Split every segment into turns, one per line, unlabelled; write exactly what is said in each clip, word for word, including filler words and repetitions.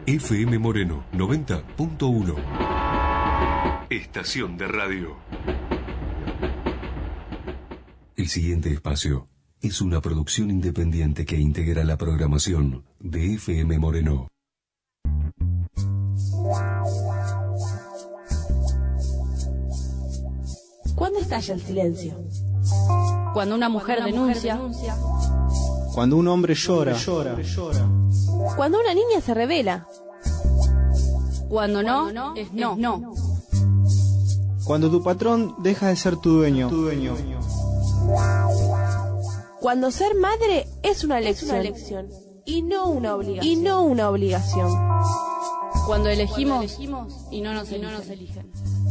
F M Moreno noventa punto uno. Estación de radio. El siguiente espacio es una producción independiente que integra la programación de F M Moreno.
¿Cuándo estalla el silencio?
Cuando una mujer, Cuando una denuncia. mujer denuncia.
Cuando un hombre llora. llora.
Cuando una niña se revela.
Cuando no,
Cuando no
es no. no.
Cuando tu patrón deja de ser tu dueño. Tu dueño.
Cuando ser madre es una elección, es una elección y no una obligación. Y no una obligación.
Cuando elegimos, Cuando elegimos y no nos, y no nos eligen.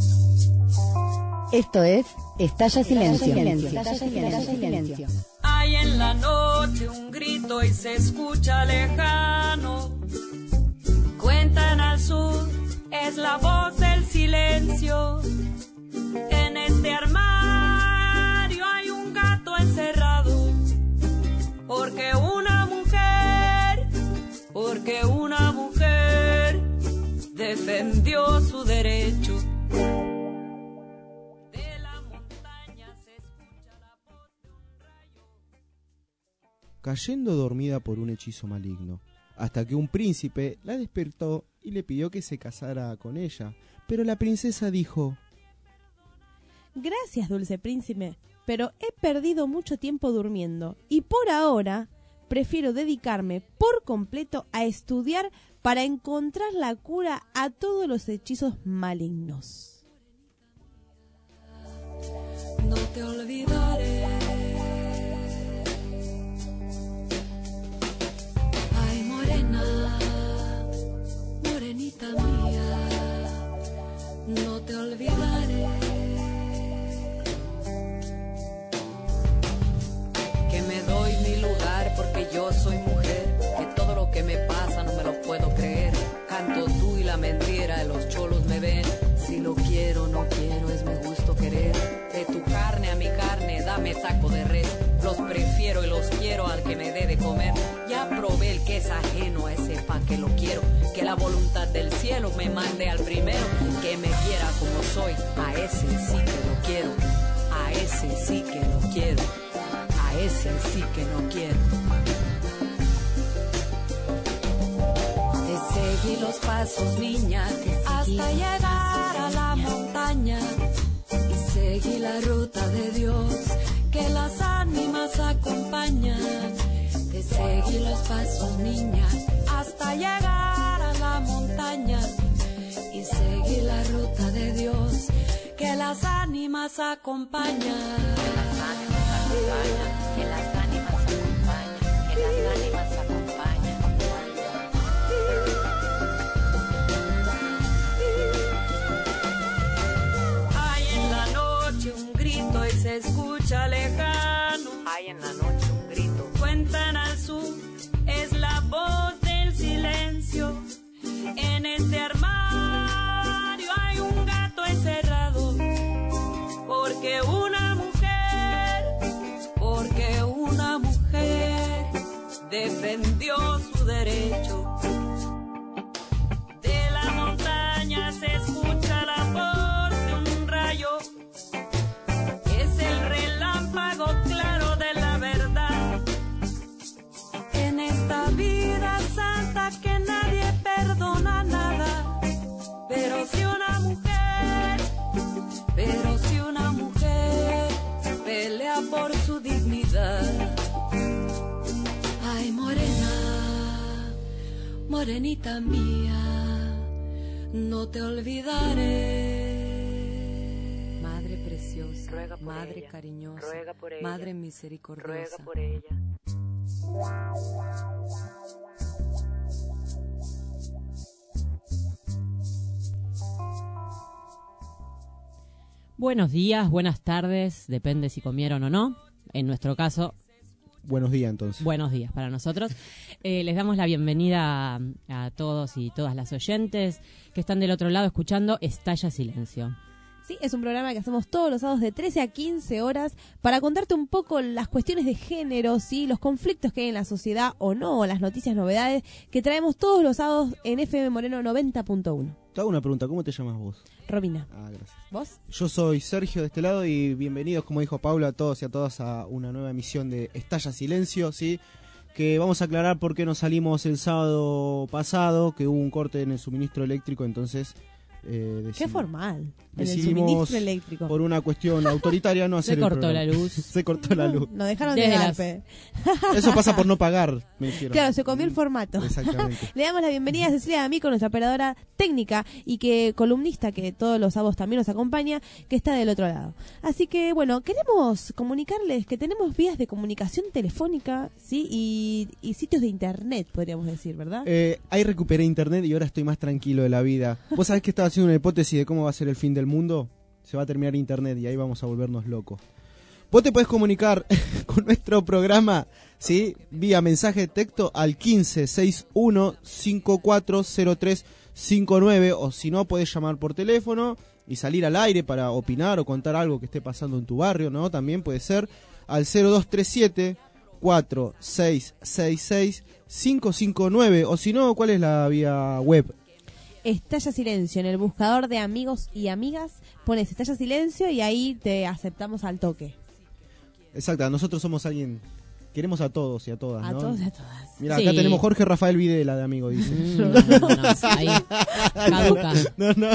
Esto es Estalla Silencio.
Silencio.
Estalla Silencio. Silencio.
Hay en la noche un grito y se escucha lejano. Cuentan al sur, es la voz del silencio. En este armario hay un gato encerrado. Porque una mujer, porque una mujer defendió su derecho.
Cayendo dormida por un hechizo maligno, hasta que un príncipe la despertó y le pidió que se casara con ella. Pero la princesa dijo:
Gracias, dulce príncipe, pero he perdido mucho tiempo durmiendo y por ahora prefiero dedicarme por completo a estudiar para encontrar la cura a todos los hechizos malignos.
No te olvidaré. Morenita mía, no te olvidaré. Que me doy mi lugar porque yo soy mujer, que todo lo que me pasa no me lo puedo creer. Canto tú y la mentira, los cholos me ven. Si lo quiero, no quiero, es mi gusto querer. De tu carne a mi carne, dame taco de res. Los prefiero y los quiero al que me dé de comer. Ya probé el que es ajeno, a ese pa' que lo quiero. Que la voluntad del cielo me mande al primero. Que me quiera como soy, a ese sí que lo quiero. A ese sí que lo quiero. A ese sí que lo quiero. Te seguí los pasos, niña, hasta llegar a la montaña. Y seguí la ruta de Dios, que las ánimas acompañan. Te seguí los pasos, niña, hasta llegar a la montaña. Y seguí la ruta de Dios, que las ánimas acompañan. Que las ánimas acompañan, que las ánimas acompañan, que las ánimas acompañan. Hay en la noche un grito y se escucha lejano. Hay en la noche un grito. Cuentan al sur, es la voz del silencio. En este armario hay un gato encerrado. Porque una mujer, porque una mujer defendió su derecho. De la montaña se escucha la voz de un rayo. Es el relámpago claro de la verdad. En esta vida santa que nadie perdona nada. Pero si una mujer, pero si una mujer pelea por su dignidad. Ay, morena, morenita mía, no te olvidaré. Madre preciosa, ruega por madre ella, cariñosa, ruega por ella, madre misericordiosa, ruega por ella.
Buenos días, buenas tardes, depende si comieron o no. En nuestro caso,
buenos días entonces.
Buenos días para nosotros. Eh, les damos la bienvenida a, a todos y todas las oyentes que están del otro lado escuchando Estalla Silencio.
¿sí? Es un programa que hacemos todos los sábados de trece a quince horas para contarte un poco las cuestiones de género, ¿sí? Los conflictos que hay en la sociedad o no, las noticias, novedades que traemos todos los sábados en F M Moreno noventa punto uno.
Te hago una pregunta, ¿cómo te llamas vos?
Robina.
Ah, gracias.
¿Vos?
Yo soy Sergio de este lado y bienvenidos, como dijo Paula, a todos y a todas a una nueva emisión de Estalla Silencio, ¿sí? Que vamos a aclarar por qué nos salimos el sábado pasado, que hubo un corte en el suministro eléctrico, entonces... Eh, decidimos,
Qué formal. En el
decidimos,
suministro eléctrico.
por una cuestión autoritaria, no hacer
Se
el
cortó la
programa.
luz.
Se cortó la luz.
Nos dejaron
Desde
de
las-
garpe.
Eso pasa por no pagar, me dijeron.
Claro, se comió el formato.
Exactamente.
Le damos la bienvenida a Cecilia D'Amico, nuestra operadora técnica y que columnista que todos los sábados también nos acompaña, que está del otro lado. Así que, bueno, queremos comunicarles que tenemos vías de comunicación telefónica, ¿sí? Y, y sitios de internet, podríamos decir, ¿verdad?
Eh, ahí recuperé internet y ahora estoy más tranquilo de la vida. ¿Vos sabés que estaba haciendo una hipótesis de cómo va a ser el fin del mundo? Se va a terminar internet y ahí vamos a volvernos locos. Vos te podés comunicar con nuestro programa, ¿sí? Vía mensaje de texto al quince sesenta y uno cincuenta y cuatro cero tres cincuenta y nueve, o si no podés llamar por teléfono y salir al aire para opinar o contar algo que esté pasando en tu barrio, ¿no? También puede ser al cero dos tres siete cuatro seis seis seis cinco cinco nueve, o si no, ¿cuál es la vía web?
Estalla Silencio, en el buscador de amigos y amigas, pones Estalla Silencio y ahí te aceptamos al toque.
Exacto, nosotros somos alguien, queremos a todos y a todas,
A
¿no?
todos y a todas.
Mira,
Sí.
acá tenemos Jorge Rafael Videla de amigo, dice.
Mm, no, no, no, ahí, caduca.
No, no.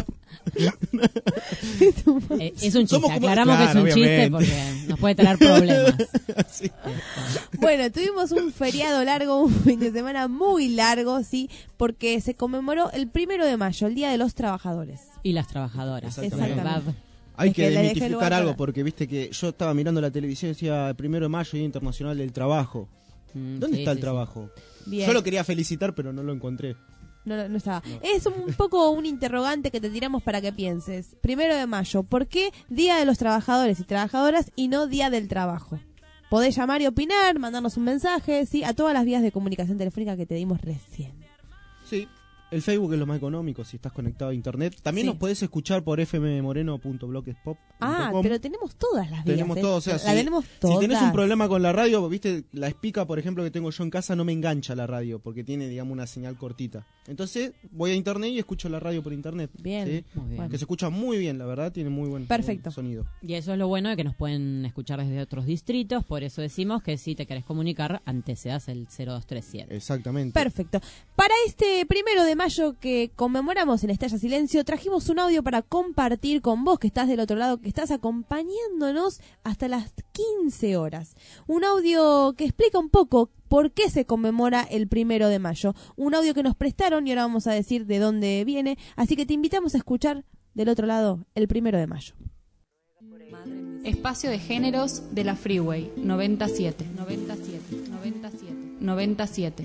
Eh, es un chiste,
Somos como-
aclaramos que es
Claro,
un chiste
obviamente.
porque nos puede traer problemas.
Sí.
Bueno, tuvimos un feriado largo, un fin de semana muy largo, sí, porque se conmemoró el primero de mayo, el Día de los Trabajadores.
Y las trabajadoras, de
Exactamente.
verdad.
Hay
Es
que,
que le dejé el
desmitificar
lugar
algo,
para-
porque viste que yo estaba mirando la televisión y decía el primero de mayo, Día Internacional del Trabajo.
Mm,
¿Dónde
sí,
está el
sí, sí.
trabajo?
Bien.
Yo lo quería felicitar, pero no lo encontré.
No, no, no estaba. Es un poco un interrogante que te tiramos para que pienses. Primero de mayo, ¿por qué Día de los Trabajadores y Trabajadoras y no Día del Trabajo? Podés llamar y opinar, mandarnos un mensaje, sí, a todas las vías de comunicación telefónica que te dimos recién.
Sí, el Facebook es lo más económico si estás conectado a internet. También
Sí.
nos podés escuchar por f m moreno punto blogspot punto com.
Ah, pero tenemos todas las vías.
Tenemos
¿eh?
todo, o sea,
la
si,
tenemos todas.
si tenés un problema con la radio, viste, la Spica, por ejemplo, que tengo yo en casa, no me engancha la radio, porque tiene, digamos, una señal cortita. Entonces, voy a internet y escucho la radio por internet.
Bien.
¿sí?
Muy bien.
Bueno.
Que se escucha muy bien, la verdad, tiene muy buen,
Perfecto.
buen sonido.
Y eso es lo bueno de que nos pueden escuchar desde otros distritos, por eso decimos que si te querés comunicar, antecedas el cero dos tres siete.
Exactamente.
Perfecto. Para este primero de mayo que conmemoramos en Estalla Silencio, trajimos un audio para compartir con vos que estás del otro lado, que estás acompañándonos hasta las quince horas. Un audio que explica un poco por qué se conmemora el primero de mayo. Un audio que nos prestaron y ahora vamos a decir de dónde viene. Así que te invitamos a escuchar del otro lado el primero de mayo.
Espacio de géneros de la Freeway noventa y siete. noventa y siete. noventa y siete. noventa y siete.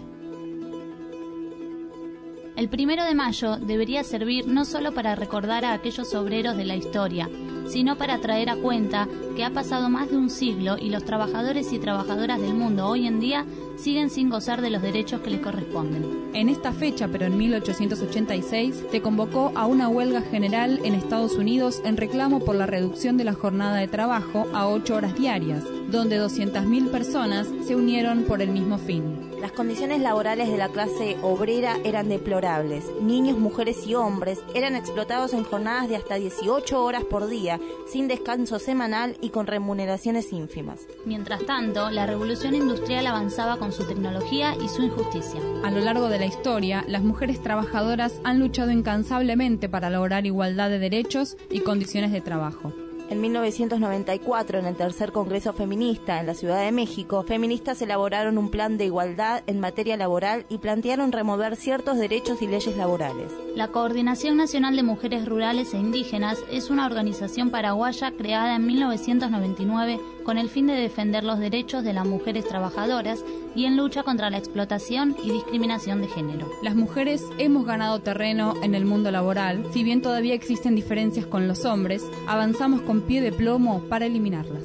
El primero de mayo debería servir no solo para recordar a aquellos obreros de la historia, sino para traer a cuenta que ha pasado más de un siglo y los trabajadores y trabajadoras del mundo hoy en día siguen sin gozar de los derechos que les corresponden.
En esta fecha, pero en mil ochocientos ochenta y seis, se convocó a una huelga general en Estados Unidos en reclamo por la reducción de la jornada de trabajo a ocho horas diarias, donde doscientas mil personas se unieron por el mismo fin.
Las condiciones laborales de la clase obrera eran deplorables. Niños, mujeres y hombres eran explotados en jornadas de hasta dieciocho horas por día, sin descanso semanal y con remuneraciones ínfimas.
Mientras tanto, la revolución industrial avanzaba con su tecnología y su injusticia.
A lo largo de la historia, las mujeres trabajadoras han luchado incansablemente para lograr igualdad de derechos y condiciones de trabajo.
En mil novecientos noventa y cuatro, en el tercer Congreso Feminista en la Ciudad de México, feministas elaboraron un plan de igualdad en materia laboral y plantearon remover ciertos derechos y leyes laborales.
La Coordinación Nacional de Mujeres Rurales e Indígenas es una organización paraguaya creada en mil novecientos noventa y nueve con el fin de defender los derechos de las mujeres trabajadoras y en lucha contra la explotación y discriminación de género.
Las mujeres hemos ganado terreno en el mundo laboral, si bien todavía existen diferencias con los hombres, avanzamos con pie de plomo para eliminarlas.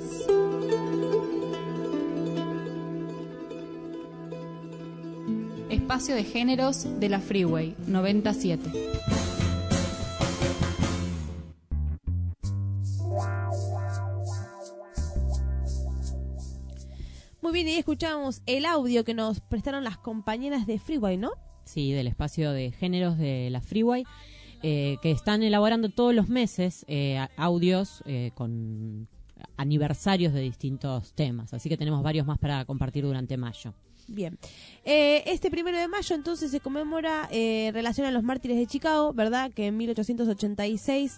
Espacio de géneros de la Freeway noventa y siete.
muy bien, y escuchábamos el audio que nos prestaron las compañeras de Freeway, ¿no?
Sí, del espacio de géneros de la Freeway, eh, que están elaborando todos los meses eh, audios eh, con aniversarios de distintos temas. Así que tenemos varios más para compartir durante mayo.
Bien. Eh, este primero de mayo entonces se conmemora eh, en relación a los mártires de Chicago, ¿verdad? Que en mil ochocientos ochenta y seis,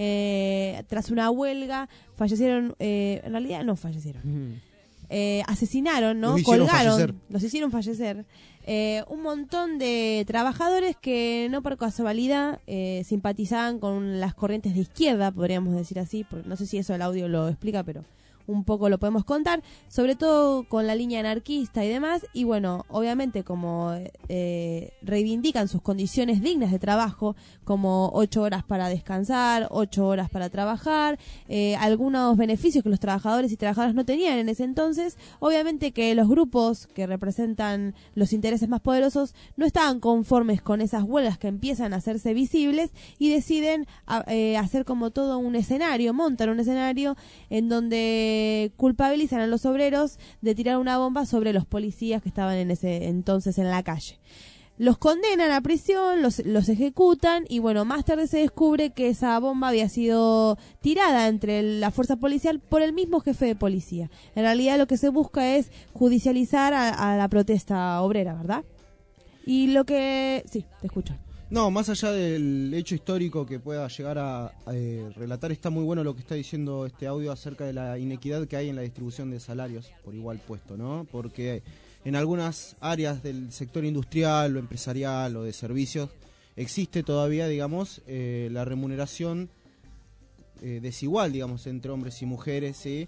eh, tras una huelga, fallecieron, eh, en realidad no fallecieron, mm. eh, asesinaron, ¿no?
Los
Colgaron,
fallecer.
los hicieron fallecer. Eh, un montón de trabajadores que no por casualidad eh, simpatizaban con las corrientes de izquierda, podríamos decir así, porque no sé si eso el audio lo explica, pero un poco lo podemos contar, sobre todo con la línea anarquista y demás, y bueno, obviamente como eh, reivindican sus condiciones dignas de trabajo, como ocho horas para descansar, ocho horas para trabajar, eh, algunos beneficios que los trabajadores y trabajadoras no tenían en ese entonces, obviamente que los grupos que representan los intereses más poderosos no estaban conformes con esas huelgas que empiezan a hacerse visibles y deciden a, eh, hacer como todo un escenario, montan un escenario en donde culpabilizan a los obreros de tirar una bomba sobre los policías que estaban en ese entonces en la calle. Los condenan a prisión, los, los ejecutan y bueno, más tarde se descubre que esa bomba había sido tirada entre la fuerza policial por el mismo jefe de policía. En realidad lo que se busca es judicializar a, a la protesta obrera, ¿verdad? Y lo que... Sí, te escucho.
No, más allá del hecho histórico que pueda llegar a, a eh, relatar, está muy bueno lo que está diciendo este audio acerca de la inequidad que hay en la distribución de salarios por igual puesto, ¿no? Porque en algunas áreas del sector industrial o empresarial o de servicios existe todavía, digamos, eh, la remuneración eh, desigual, digamos, entre hombres y mujeres, ¿sí?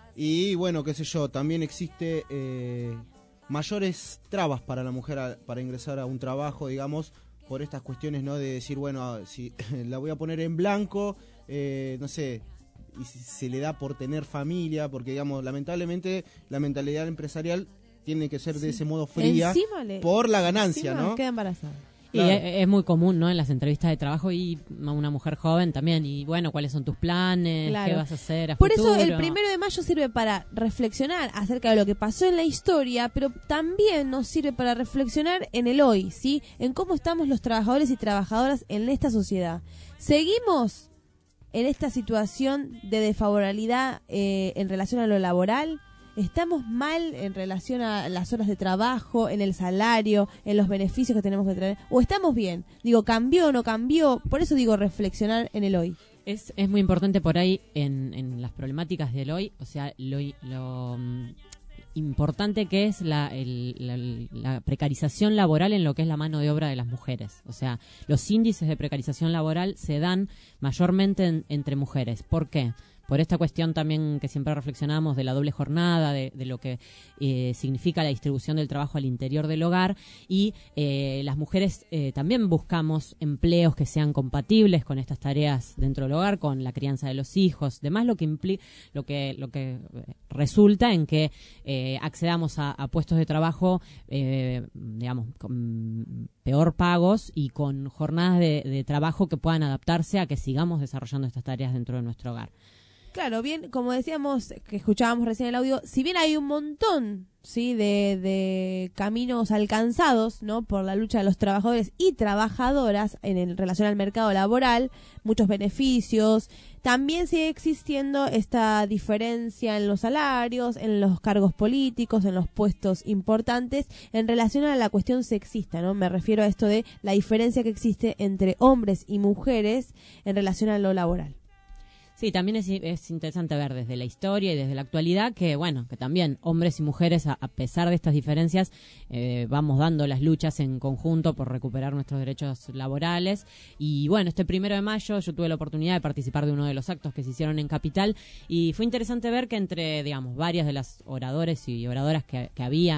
Y bueno, qué sé yo, también existe eh, mayores trabas para la mujer a, para ingresar a un trabajo, digamos, por estas cuestiones, ¿no? De decir, bueno, si la voy a poner en blanco, eh, no sé, y si se le da por tener familia, porque, digamos, lamentablemente la mentalidad empresarial tiene que ser sí. de ese modo fría le, por la ganancia, ¿no?
Queda embarazada.
Y claro. es, es muy común, ¿no? En las entrevistas de trabajo y a una mujer joven también. Y bueno, ¿cuáles son tus planes?
Claro.
¿Qué vas a hacer a
Por
futuro?
eso el primero de mayo sirve para reflexionar acerca de lo que pasó en la historia, pero también nos sirve para reflexionar en el hoy, ¿sí? En cómo estamos los trabajadores y trabajadoras en esta sociedad. ¿Seguimos en esta situación de desfavorabilidad eh, en relación a lo laboral? ¿Estamos mal en relación a las horas de trabajo, en el salario, en los beneficios que tenemos que traer? ¿O estamos bien? Digo, ¿cambió o no cambió? Por eso digo reflexionar en el hoy.
Es, es muy importante por ahí en, en las problemáticas del hoy, o sea, lo, lo um, importante que es la, el, la, la precarización laboral en lo que es la mano de obra de las mujeres. O sea, los índices de precarización laboral se dan mayormente en, entre mujeres. ¿Por qué? Por esta cuestión también que siempre reflexionamos de la doble jornada, de, de lo que eh, significa la distribución del trabajo al interior del hogar y eh, las mujeres eh, también buscamos empleos que sean compatibles con estas tareas dentro del hogar, con la crianza de los hijos, demás lo que implica, lo que lo que resulta en que eh, accedamos a, a puestos de trabajo, eh, digamos, con peor pagos y con jornadas de, de trabajo que puedan adaptarse a que sigamos desarrollando estas tareas dentro de nuestro hogar.
Claro, bien, como decíamos, que escuchábamos recién el audio, si bien hay un montón, sí, de, de caminos alcanzados, ¿no? Por la lucha de los trabajadores y trabajadoras en, el, en relación al mercado laboral, muchos beneficios, también sigue existiendo esta diferencia en los salarios, en los cargos políticos, en los puestos importantes, en relación a la cuestión sexista, ¿no? Me refiero a esto de la diferencia que existe entre hombres y mujeres en relación a lo laboral.
Sí, también es, es interesante ver desde la historia y desde la actualidad que, bueno, que también hombres y mujeres, a, a pesar de estas diferencias, eh, vamos dando las luchas en conjunto por recuperar nuestros derechos laborales. Y bueno, este primero de mayo yo tuve la oportunidad de participar de uno de los actos que se hicieron en Capital y fue interesante ver que entre, digamos, varias de las oradores y oradoras que, que había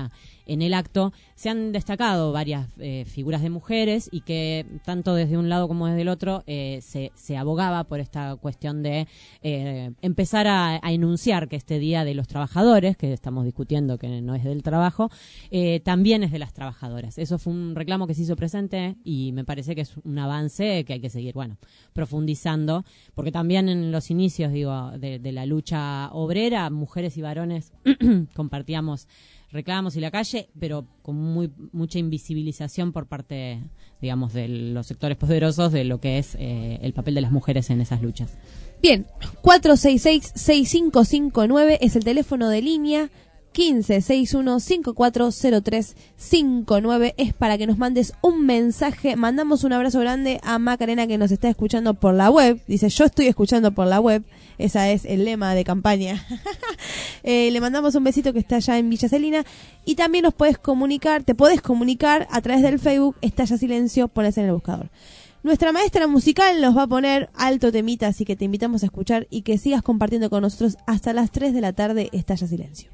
en el acto se han destacado varias eh, figuras de mujeres y que tanto desde un lado como desde el otro eh, se, se abogaba por esta cuestión de eh, empezar a, a enunciar que este Día de los Trabajadores, que estamos discutiendo que no es del trabajo, eh, también es de las trabajadoras. Eso fue un reclamo que se hizo presente y me parece que es un avance que hay que seguir, bueno, profundizando, porque también en los inicios, digo, de, de la lucha obrera, mujeres y varones compartíamos reclamos y la calle, pero con muy mucha invisibilización por parte, digamos, de los sectores poderosos de lo que es eh, el papel de las mujeres en esas luchas.
Bien, cuatro seis seis, seis cinco cinco nueve es el teléfono de línea, quince sesenta y uno cincuenta y cuatro cero tres cincuenta y nueve es para que nos mandes un mensaje. Mandamos un abrazo grande a Macarena, que nos está escuchando por la web. Dice, yo estoy escuchando por la web. Esa es el lema de campaña. eh, le mandamos un besito, que está allá en Villa Celina. Y también nos puedes comunicar, te podés comunicar a través del Facebook Estalla Silencio, pones en el buscador. Nuestra maestra musical nos va a poner alto temita, así que te invitamos a escuchar y que sigas compartiendo con nosotros hasta las tres de la tarde. Estalla Silencio.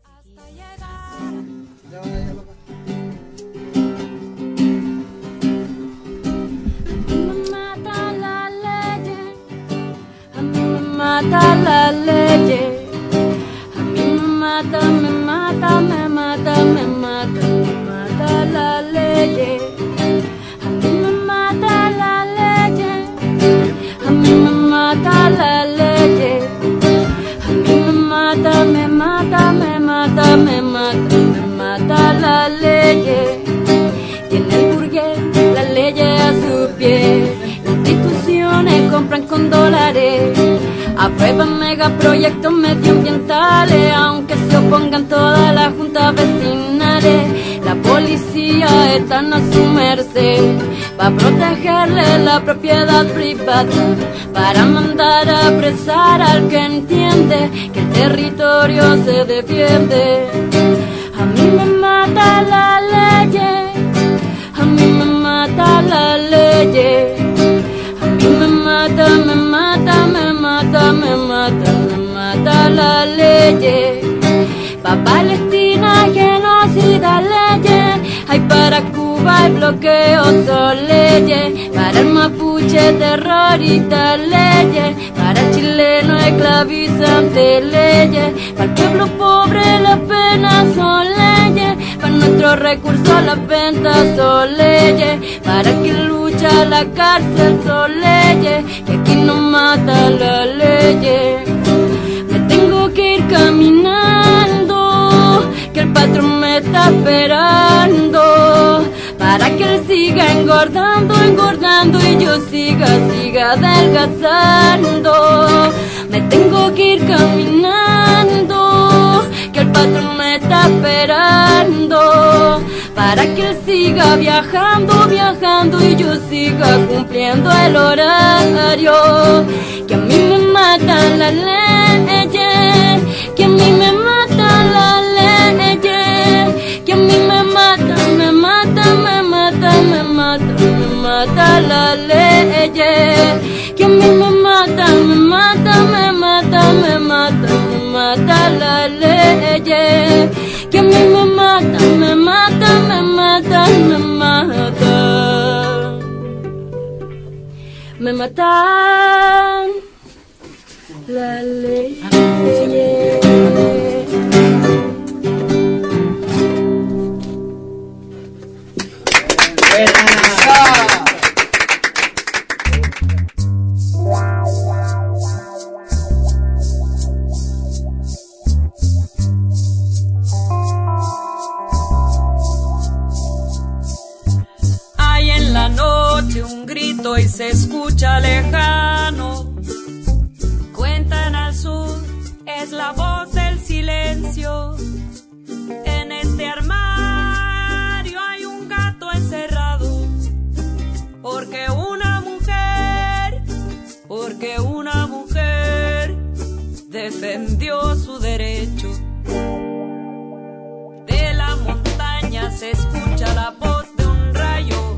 Mata la ley, a mí me mata, me mata, me mata, me mata, me mata la ley, a mí me mata la ley, a mí me mata la ley, a mí me mata, me mata, me mata, me mata, me mata la ley, tiene el burgués la ley a su pie, instituciones compran con dólares. Aprueban megaproyectos medioambientales, aunque se opongan todas las juntas vecinales. La policía está a su merced, para protegerle la propiedad privada, para mandar a apresar al que entiende que el territorio se defiende. A mí me mata la ley, a mí me mata la ley, a mí me mata, me mata, me mata, me mata, me mata la ley. Pa' Palestina genocida leyes, hay para Cuba hay bloqueos son leyes, para el mapuche terrorista leyes, para el chileno esclavizante leyes, para el pueblo pobre las penas son leyes, para nuestros recursos las ventas son leyes, para quien lucha la cárcel son leyes, que aquí no mata la ley. Me tengo que ir caminando, que el patrón me está esperando, para que él siga engordando, engordando y yo siga, siga adelgazando. Me tengo que ir caminando, que el patrón me está esperando, para que él siga viajando, viajando y yo siga cumpliendo el horario. Que a mí me matan las leyes, que a mí me matan las leyes, que a mí me matan, me matan, me matan, me matan, me matan las leyes, que a mí me matan, me matan, me matan, me matan, me matan las leyes, que a mí me matan, me matan, me matan, me matan, me matan la ley.
Hay en la noche un grito y se escucha lejano. Cuentan al sur, es la voz del silencio. En este armario hay un gato encerrado, porque una mujer, porque una mujer defendió su derecho. De la montaña se escucha la voz de un rayo.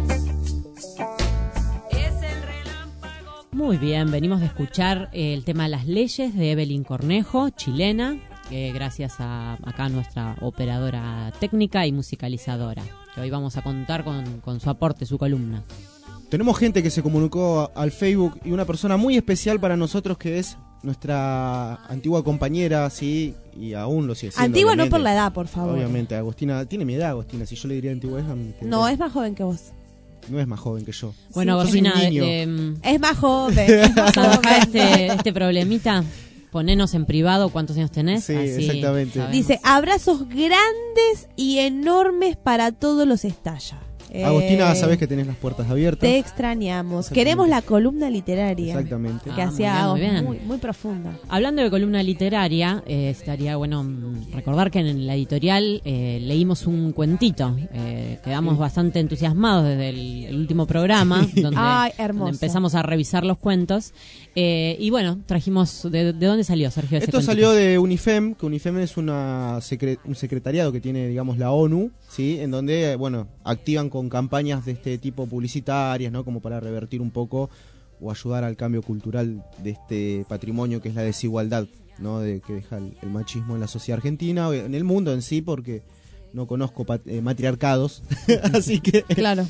Muy bien, venimos de escuchar el tema Las Leyes de Evelyn Cornejo, chilena, que gracias a acá nuestra operadora técnica y musicalizadora, que hoy vamos a contar con, con su aporte, su columna.
Tenemos gente que se comunicó al Facebook y una persona muy especial para nosotros que es nuestra antigua compañera, sí, y aún lo sigue siendo.
Antigua no
obviamente.
por la edad, por favor.
Obviamente, Agostina, tiene mi edad Agostina, si yo le diría antigua es...
No, es más joven que vos.
No es más joven que yo.
Bueno,
Yo soy un
Agostina,
niño.
de, de,
Es más joven. Es más
zanjar
joven.
este, este problemita, ponenos en privado cuántos años tenés.
Sí,
así
exactamente.
sabemos.
Dice, abrazos grandes y enormes para todos los estalla.
Agostina,
Eh,
sabés que tenés las puertas abiertas.
Te extrañamos.
Exactamente.
Queremos la columna literaria.
Exactamente.
Que
Ah,
hacía
muy bien,
Agos,
muy
muy,
bien.
muy profunda.
Hablando de columna literaria, eh, estaría bueno mm, recordar que en la editorial eh, leímos un cuentito. Eh, quedamos
Sí.
bastante entusiasmados desde el, el último programa, donde,
Ay, hermoso.
donde empezamos a revisar los cuentos. Eh, y bueno, trajimos... ¿De, de dónde salió, Sergio, ese
Esto
cuentito?
salió de UNIFEM, que UNIFEM es una secre- un secretariado que tiene, digamos, la ONU, ¿sí? En donde, bueno, activan con campañas de este tipo publicitarias, ¿no? Como para revertir un poco o ayudar al cambio cultural de este patrimonio que es la desigualdad, ¿no? De que deja el, el machismo en la sociedad argentina, o en el mundo en sí, porque no conozco pat- eh, matriarcados, así que...
Claro.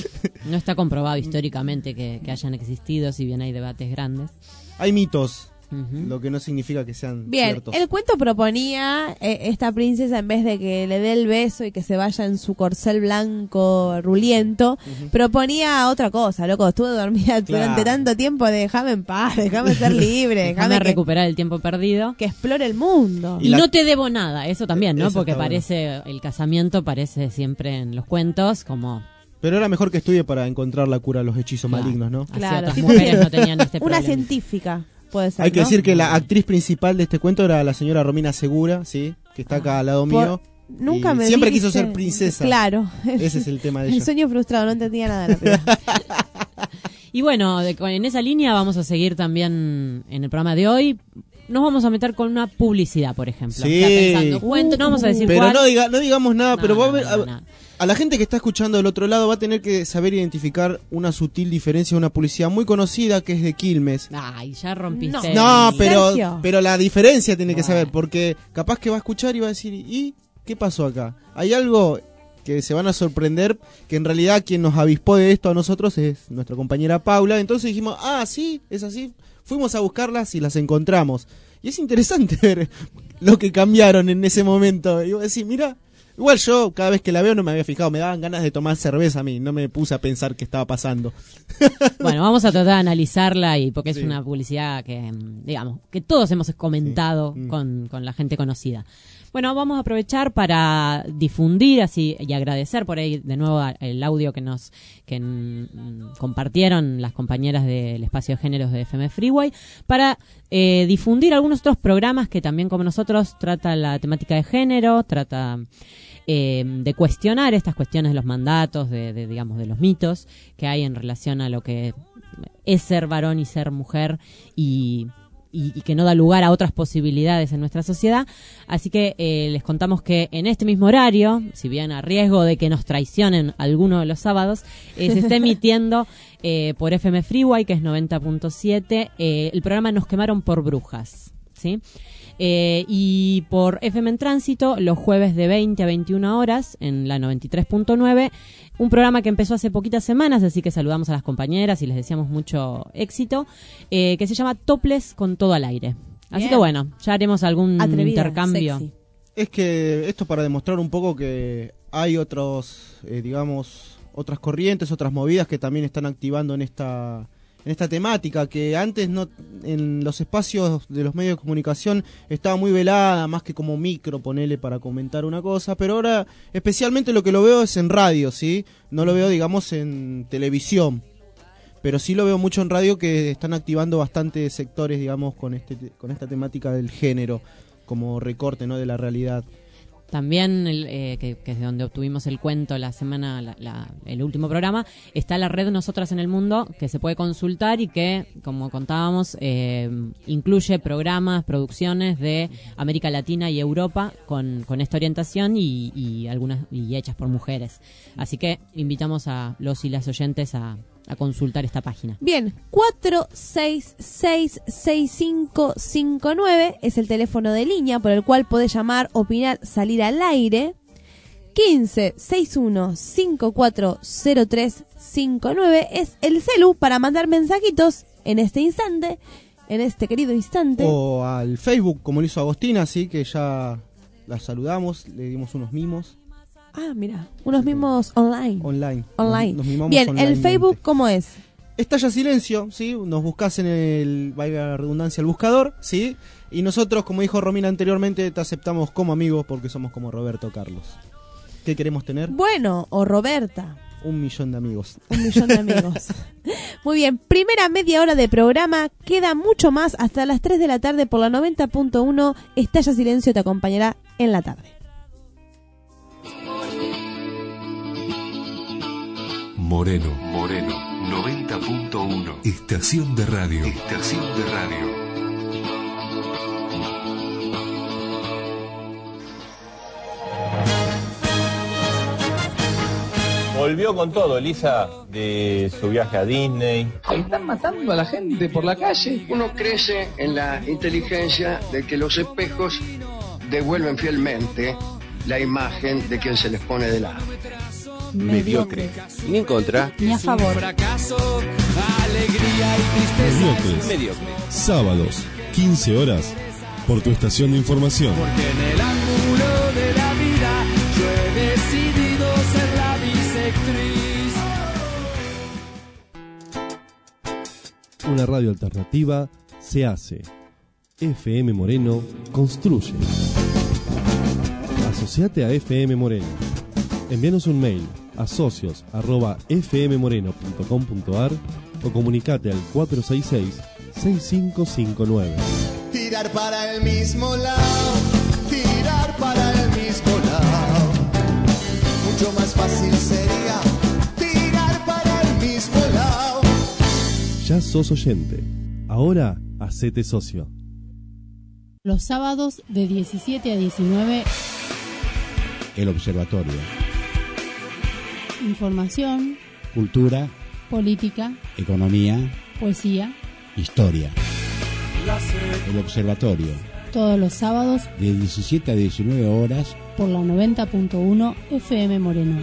No está comprobado históricamente que, que hayan existido, si bien hay debates grandes.
Hay mitos,
Ujú.
lo que no significa que sean
Bien,
ciertos.
el cuento proponía eh, esta princesa, en vez de que le dé el beso y que se vaya en su corcel blanco ruliento, proponía otra cosa, loco. Estuve dormida
Claro.
durante tanto tiempo, déjame en paz, déjame ser libre,
Déjame
déjame que,
recuperar el tiempo perdido.
que explore el mundo.
Y
Y
la-
no te debo nada, eso también, ¿no?
Eso
Porque
está bueno.
parece, el casamiento parece siempre en los cuentos como...
Pero era mejor que estudie para encontrar la cura a los hechizos
Claro.
malignos, ¿no?
Así
Claro,
otras
tipo
mujeres
que-
no tenían este
Una
problema.
científica, puede ser.
Hay que
¿no?
decir que la actriz principal de este cuento era la señora Romina Segura, ¿sí? Que está acá al lado
Por-
mío.
Nunca
y
me
siempre
dijiste-
quiso ser princesa.
Claro.
Ese es el tema de
El
ella.
sueño frustrado, no entendía nada de la película.
Y bueno, de- con- en esa línea vamos a seguir también en el programa de hoy. Nos vamos a meter con una publicidad, por ejemplo.
Sí.
O sea, pensando, cuento, no vamos a decir
Pero
cuál.
no, diga, no digamos nada,
No,
pero va a,
no,
ver-
no,
a-
no.
a la gente que está escuchando del otro lado va a tener que saber identificar una sutil diferencia de una publicidad muy conocida que es de Quilmes.
Ay, ya rompiste.
No.
No,
el-
pero,
Sergio.
pero la diferencia tiene que
Bueno.
saber, porque capaz que va a escuchar y va a decir, ¿y qué pasó acá? Hay algo que se van a sorprender, que en realidad quien nos avispó de esto a nosotros es nuestra compañera Paula. Entonces dijimos, ah, sí, es así. Fuimos a buscarlas y las encontramos. Y es interesante ver lo que cambiaron en ese momento. Y vos decís, mira, igual yo cada vez que la veo no me había fijado, me daban ganas de tomar cerveza a mí, no me puse a pensar qué estaba pasando.
Bueno, vamos a tratar de analizarla y porque es
Sí.
una publicidad que, mm, digamos, que todos hemos comentado
Sí. Mm.
con, con la gente conocida. Bueno, vamos a aprovechar para difundir así y agradecer por ahí de nuevo a- el audio que nos que mm, compartieron las compañeras del espacio de géneros de F M Freeway para eh, difundir algunos otros programas que también como nosotros trata la temática de género, trata eh, de cuestionar estas cuestiones de los mandatos, de, de, digamos, de los mitos que hay en relación a lo que es ser varón y ser mujer y, y, y que no da lugar a otras posibilidades en nuestra sociedad. Así que eh, les contamos que en este mismo horario, si bien a riesgo de que nos traicionen alguno de los sábados, eh, se está emitiendo eh, por F M Freeway, que es noventa punto siete, eh, el programa Nos quemaron por brujas, ¿sí? Eh, y por F M en Tránsito, los jueves de veinte a veintiuna horas, en la noventa y tres punto nueve, un programa que empezó hace poquitas semanas, así que saludamos a las compañeras y les deseamos mucho éxito, eh, que se llama Toples con todo al aire. Así
Bien.
que bueno, ya haremos algún
Atrevida,
intercambio.
sexy.
Es que esto para demostrar un poco que hay otros, eh, digamos, otras corrientes, otras movidas que también están activando en esta en esta temática, que antes no en los espacios de los medios de comunicación estaba muy velada, más que como micro, ponele para comentar una cosa, pero ahora especialmente lo que lo veo es en radio, ¿sí? No lo veo, digamos, en televisión. Pero sí lo veo mucho en radio, que están activando bastantes sectores, digamos, con este con esta temática del género, como recorte, ¿no?, de la realidad.
También, el, eh, que, que es de donde obtuvimos el cuento la semana, la, la, el último programa, está la red Nosotras en el Mundo, que se puede consultar y que, como contábamos, eh, incluye programas, producciones de América Latina y Europa con, con esta orientación y, y algunas y hechas por mujeres. Así que invitamos a los y las oyentes a, a consultar esta página.
Bien, cuatro seis seis, seis cinco cinco nueve es el teléfono de línea por el cual podés llamar, opinar, salir al aire. quince sesenta y uno cincuenta y cuatro cero tres cincuenta y nueve es el celu para mandar mensajitos en este instante, en este querido instante.
O al Facebook, como lo hizo Agostina, así que ya la saludamos, le dimos unos mimos.
Ah, mira, unos mimos online.
Online.
Online.
Nos, nos
Bien,
online
el Facebook, ¿cómo es?
Estalla Silencio, ¿sí? Nos buscás en el, valga la redundancia, el buscador, ¿sí? Y nosotros, como dijo Romina anteriormente, te aceptamos como amigos porque somos como Roberto Carlos. ¿Qué queremos tener?
Bueno, o Roberta.
Un millón de amigos.
Un millón de amigos. Muy bien, primera media hora de programa. Queda mucho más hasta las tres de la tarde por la noventa punto uno. Estalla Silencio te acompañará en la tarde.
Moreno, Moreno, noventa punto uno. Estación de radio. Estación de radio.
Volvió con todo, Elisa, de su viaje a Disney.
Están matando a la gente por la calle. Uno crece en la inteligencia de que los espejos devuelven fielmente la imagen de quien se les pone de lado.
Mediocre. Ni en contra.
Ni a favor.
Mediocres.
Mediocre.
Sábados, quince horas, por tu estación de información.
Porque en el ángulo de la vida yo he decidido ser la bisectriz.
Una radio alternativa se hace. F M Moreno construye. Asociate a F M Moreno. Envíanos un mail a socios arroba f m moreno punto com punto a r o comunicate al cuatro seis seis, seis cinco cinco nueve.
Tirar para el mismo lado, tirar para el mismo lado. Mucho más fácil sería tirar para el mismo lado.
Ya sos oyente. Ahora hacete socio.
Los sábados de diecisiete a diecinueve.
El Observatorio.
Información,
cultura,
política,
economía,
poesía,
historia. El Observatorio.
Todos los sábados
de diecisiete a diecinueve horas
por la noventa punto uno F M Moreno.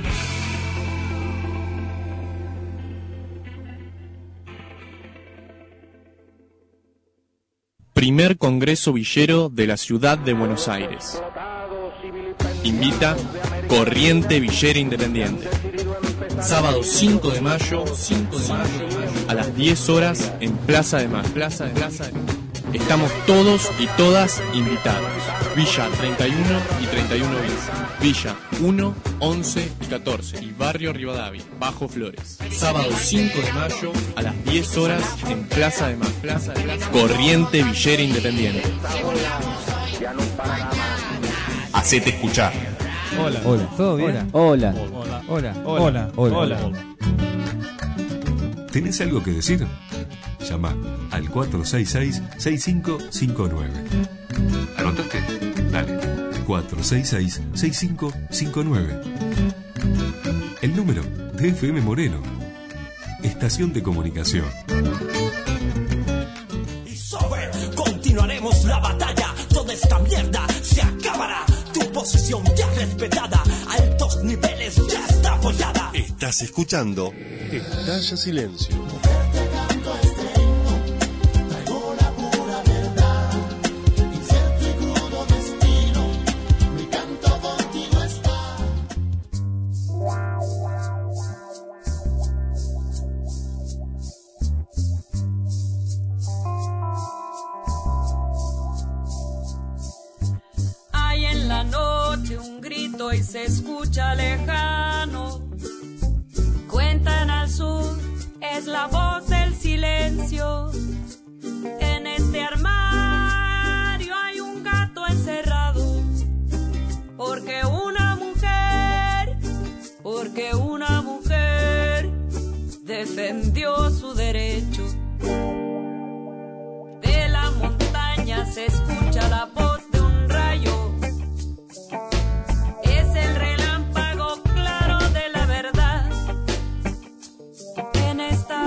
Primer Congreso Villero de la Ciudad de Buenos Aires. Invita Corriente Villera Independiente. Sábado cinco de mayo, cinco de mayo, a las diez horas en Plaza de Mayo. Plaza de Plaza de Mayo. Estamos todos y todas invitados. Villa treinta y uno y treinta y uno bis. Villa uno, once y catorce. Y Barrio Rivadavia, Bajo Flores. Sábado cinco de mayo a las diez horas en Plaza de Mayo. Plaza de Plaza. Corriente Villera Independiente. Hacete escuchar.
Hola.
Hola.
¿Todo bien?
Hola.
Hola.
Hola.
Hola.
Hola.
Hola.
¿Tenés algo que decir? Llama al cuatro seis seis, seis cinco cinco nueve. ¿Anotaste? Dale. cuatro seis seis, seis cinco cinco nueve. El número de F M Moreno. Estación de comunicación.
Y sobre, continuaremos la batalla. Toda esta mierda se acabará. Tu posición ya respetada. Altos niveles ya está apoyada.
Estás escuchando Estalla Silencio.
Hay en la noche un grito y se escucha lejano. Cuentan al sur, es la voz del silencio. En este armario hay un gato encerrado. Porque una mujer, porque una mujer defendió su derecho. De la montaña se escucha la voz de un rayo. Es el relámpago claro de la verdad. En esta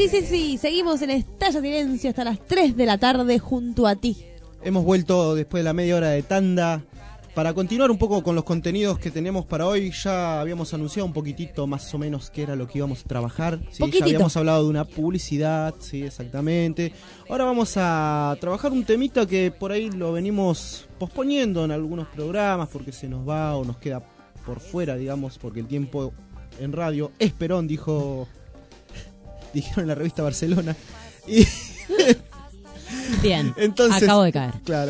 Sí, sí, sí, seguimos en Estalla Silencio hasta las tres de la tarde junto a ti.
Hemos vuelto después de la media hora de tanda para continuar un poco con los contenidos que tenemos para hoy. Ya habíamos anunciado un poquitito más o menos qué era lo que íbamos a trabajar. ¿sí? Ya habíamos hablado de una publicidad, sí, exactamente. Ahora vamos a trabajar un temita que por ahí lo venimos posponiendo en algunos programas porque se nos va o nos queda por fuera, digamos, porque el tiempo en radio es Perón, dijo, dijeron en la revista Barcelona. Y
bien,
entonces,
acabo de caer.
Claro.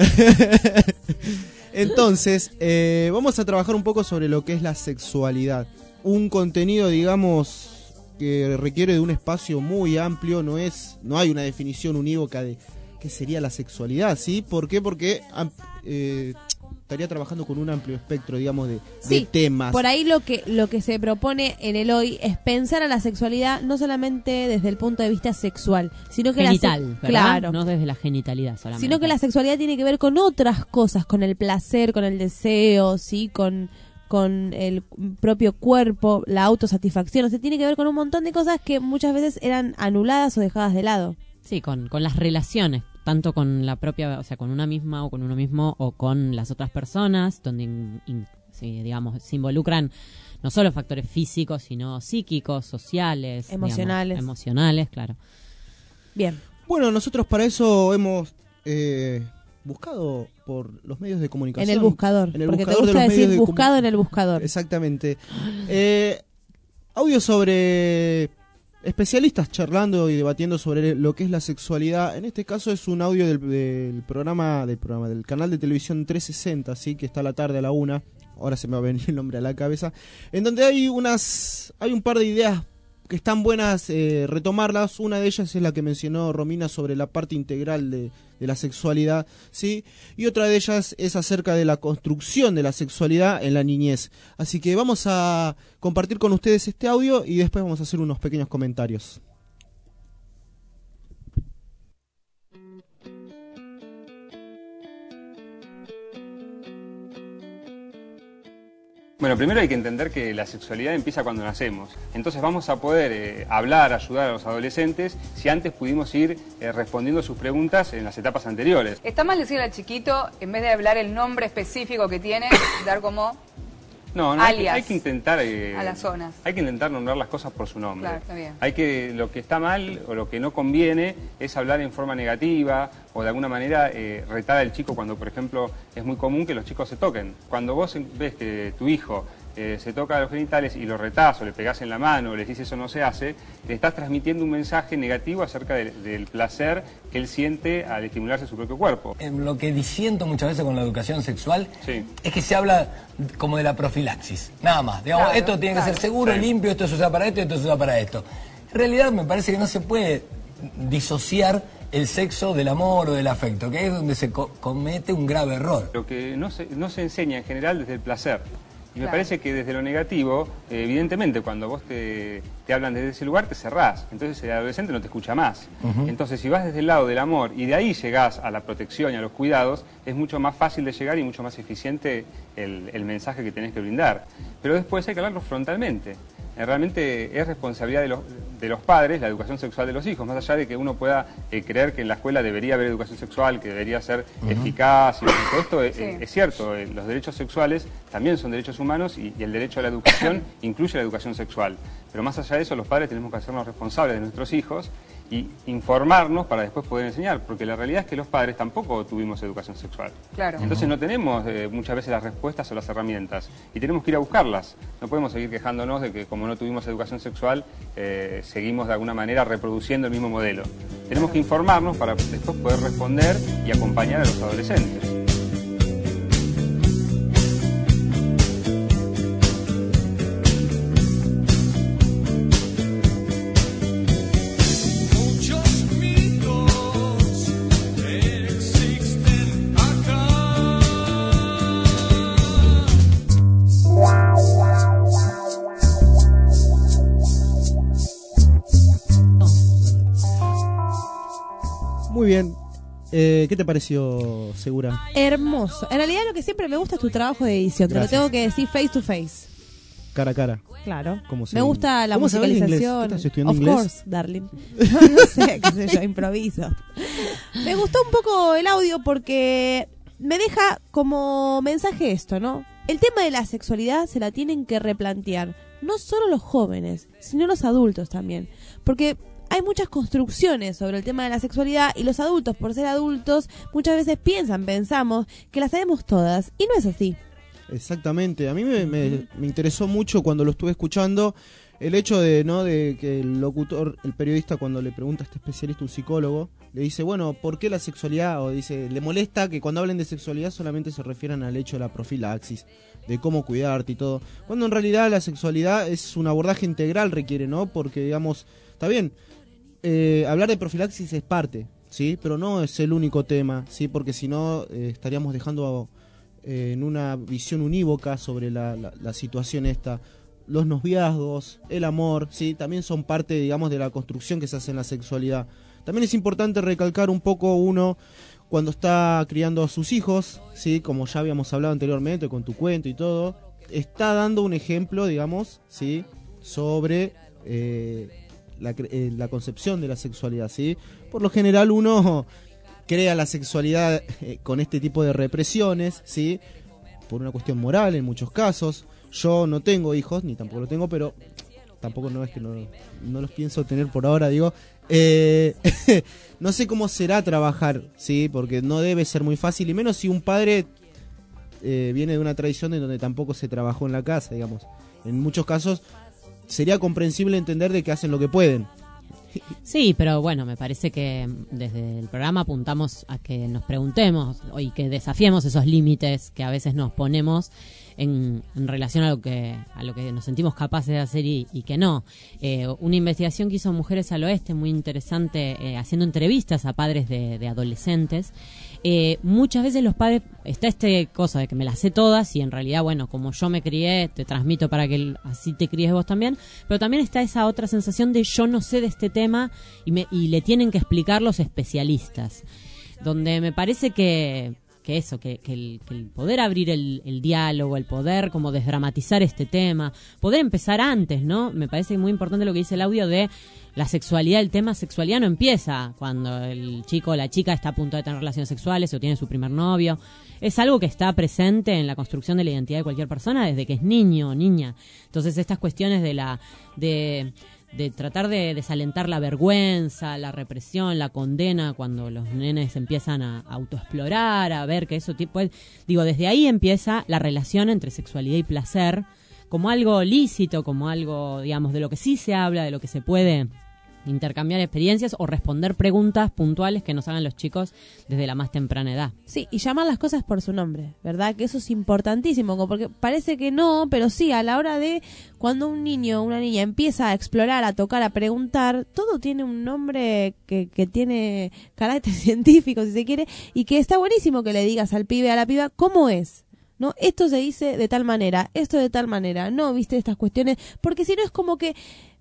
Entonces, eh, vamos a trabajar un poco sobre lo que es la sexualidad. Un contenido, digamos, que requiere de un espacio muy amplio. No es, no hay una definición unívoca de qué sería la sexualidad, ¿sí? ¿Por qué? Porque eh, estaría trabajando con un amplio espectro, digamos, de,
sí,
de temas.
Por ahí lo que lo que se propone en el hoy es pensar a la sexualidad no solamente desde el punto de vista sexual, sino que
genital,
la
¿verdad?
Claro,
no desde la genitalidad solamente.
Sino que la sexualidad tiene que ver con otras cosas, con el placer, con el deseo, sí, con con el propio cuerpo, la autosatisfacción, o sea, tiene que ver con un montón de cosas que muchas veces eran anuladas o dejadas de lado.
Sí, con con las relaciones, tanto con la propia, o sea, con una misma o con uno mismo o con las otras personas, donde in, in, sí, digamos, se involucran no solo factores físicos, sino psíquicos, sociales,
emocionales.
Digamos, emocionales, claro.
Bien.
Bueno, nosotros para eso hemos eh, buscado por los medios de comunicación.
En el buscador,
en el
porque
buscador
te gusta
de los
decir
medios de
buscado en el buscador.
Exactamente. Eh, audio sobre especialistas charlando y debatiendo sobre lo que es la sexualidad. En este caso es un audio del, del programa del programa del canal de televisión trescientos sesenta, ¿sí? Que está a la tarde a la una. Ahora se me va a venir el nombre a la cabeza. En donde hay unas hay un par de ideas que están buenas eh, retomarlas. Una de ellas es la que mencionó Romina sobre la parte integral de, de la sexualidad, ¿sí? Y otra de ellas es acerca de la construcción de la sexualidad en la niñez. Así que vamos a compartir con ustedes este audio y después vamos a hacer unos pequeños comentarios.
Bueno, primero hay que entender que la sexualidad empieza cuando nacemos. Entonces vamos a poder eh, hablar, ayudar a los adolescentes si antes pudimos ir eh, respondiendo sus preguntas en las etapas anteriores.
¿Está mal decirle al chiquito, en vez de hablar el nombre específico que tiene, dar como
No, no hay, que, hay que intentar eh,
a las zonas?
Hay que intentar nombrar las cosas por su nombre.
Claro, está bien.
Hay que, lo que está mal o lo que no conviene es hablar en forma negativa o de alguna manera eh, retar al chico cuando, por ejemplo, es muy común que los chicos se toquen. Cuando vos ves que tu hijo eh, se toca los genitales y lo retás o le pegás en la mano o le decís eso no se hace, le estás transmitiendo un mensaje negativo acerca de, del placer que él siente al estimularse su propio cuerpo.
Lo que disiento muchas veces con la educación sexual
sí.
es que se habla como de la profilaxis, nada más. Digamos,
claro,
esto tiene
claro.
que ser seguro, sí. limpio, esto se usa para esto, esto se usa para esto. En realidad me parece que no se puede disociar el sexo del amor o del afecto, que es donde se co comete un grave error.
Lo que no se, no se enseña en general desde el placer. Y
Claro.
me parece que desde lo negativo, eh, evidentemente, cuando vos te, te hablan desde ese lugar, te cerrás. Entonces el adolescente no te escucha más.
Uh-huh.
Entonces, si vas desde el lado del amor y de ahí llegás a la protección y a los cuidados, es mucho más fácil de llegar y mucho más eficiente el, el mensaje que tenés que brindar. Pero después hay que hablarlo frontalmente. Eh, realmente es responsabilidad de los, de los padres la educación sexual de los hijos, más allá de que uno pueda eh, creer que en la escuela debería haber educación sexual, que debería ser uh-huh. eficaz y todo esto, sí. eh, es cierto, eh, los derechos sexuales también son derechos humanos y, y el derecho a la educación incluye la educación sexual. Pero más allá de eso, los padres tenemos que hacernos responsables de nuestros hijos y informarnos para después poder enseñar, porque la realidad es que los padres tampoco tuvimos educación sexual.
Claro.
Entonces no tenemos eh, muchas veces las respuestas o las herramientas y tenemos que ir a buscarlas. No podemos seguir quejándonos de que como no tuvimos educación sexual, eh, seguimos de alguna manera reproduciendo el mismo modelo. Tenemos que informarnos para después poder responder y acompañar a los adolescentes.
Muy bien. Eh, ¿Qué te pareció, Segura?
Hermoso. En realidad lo que siempre me gusta es tu trabajo de edición.
Gracias.
Te lo tengo que decir face to face.
cara a cara.
Claro.
¿Cómo se-
Me gusta la
¿Cómo sabés inglés?
musicalización.
¿Qué estás estudiando
Of
inglés?
course, darling. No, no sé, qué sé yo, improviso. Me gustó un poco el audio porque me deja como mensaje esto, ¿no? El tema de la sexualidad se la tienen que replantear, no solo los jóvenes, sino los adultos también. Porque hay muchas construcciones sobre el tema de la sexualidad y los adultos, por ser adultos, muchas veces piensan, pensamos que la sabemos todas y no es así.
Exactamente, a mí me, me, me interesó mucho cuando lo estuve escuchando el hecho de no de que el locutor, el periodista, cuando le pregunta a este especialista, un psicólogo, le dice, bueno, ¿por qué la sexualidad? O dice, le molesta que cuando hablen de sexualidad solamente se refieran al hecho de la profilaxis, de cómo cuidarte y todo, cuando en realidad la sexualidad es un abordaje integral, requiere, ¿no? Porque, digamos, está bien, eh, hablar de profilaxis es parte, ¿sí? Pero no es el único tema, ¿sí? Porque si no, eh, estaríamos dejando eh, en una visión unívoca sobre la, la, la situación esta. Los noviazgos, el amor, ¿sí? También son parte, digamos, de la construcción que se hace en la sexualidad. También es importante recalcar un poco uno cuando está criando a sus hijos, ¿sí? Como ya habíamos hablado anteriormente con tu cuento y todo, está dando un ejemplo, digamos, ¿sí? Sobre eh, la, eh, la concepción de la sexualidad, ¿sí? Por lo general uno crea la sexualidad eh, con este tipo de represiones, ¿sí? Por una cuestión moral en muchos casos. Yo no tengo hijos, ni tampoco lo tengo, pero tampoco no es que no, no los pienso tener por ahora, digo. Eh, no sé cómo será trabajar, ¿sí? Porque no debe ser muy fácil, y menos si un padre eh, viene de una tradición en donde tampoco se trabajó en la casa, digamos. En muchos casos sería comprensible entender de que hacen lo que pueden.
Sí, pero bueno, me parece que desde el programa apuntamos a que nos preguntemos y que desafiemos esos límites que a veces nos ponemos en, en relación a lo que a lo que nos sentimos capaces de hacer y, y que no. Eh, una investigación que hizo Mujeres al Oeste, muy interesante, eh, haciendo entrevistas a padres de, de adolescentes. Eh, muchas veces los padres, está este cosa de que me las sé todas y en realidad, bueno, como yo me crié, te transmito para que así te críes vos también, pero también está esa otra sensación de yo no sé de este tema y, me, y le tienen que explicar los especialistas, donde me parece que, que eso, que, que, el, que el poder abrir el, el diálogo, el poder como desdramatizar este tema, poder empezar antes, ¿no? Me parece muy importante lo que dice el audio de la sexualidad. El tema sexualidad no empieza cuando el chico o la chica está a punto de tener relaciones sexuales o tiene su primer novio. Es algo que está presente en la construcción de la identidad de cualquier persona desde que es niño o niña. Entonces estas cuestiones de la de, de tratar de desalentar la vergüenza, la represión, la condena, cuando los nenes empiezan a autoexplorar, a ver que eso tipo, digo, desde ahí empieza la relación entre sexualidad y placer como algo lícito, como algo, digamos, de lo que sí se habla, de lo que se puede intercambiar experiencias o responder preguntas puntuales que nos hagan los chicos desde la más temprana edad.
Sí, y llamar las cosas por su nombre, ¿verdad? Que eso es importantísimo, como porque parece que no, pero sí, a la hora de cuando un niño o una niña empieza a explorar, a tocar, a preguntar, todo tiene un nombre que, que tiene carácter científico, si se quiere, y que está buenísimo que le digas al pibe, a la piba, cómo es. No, esto se dice de tal manera, esto de tal manera, no, viste, estas cuestiones, porque si no es como que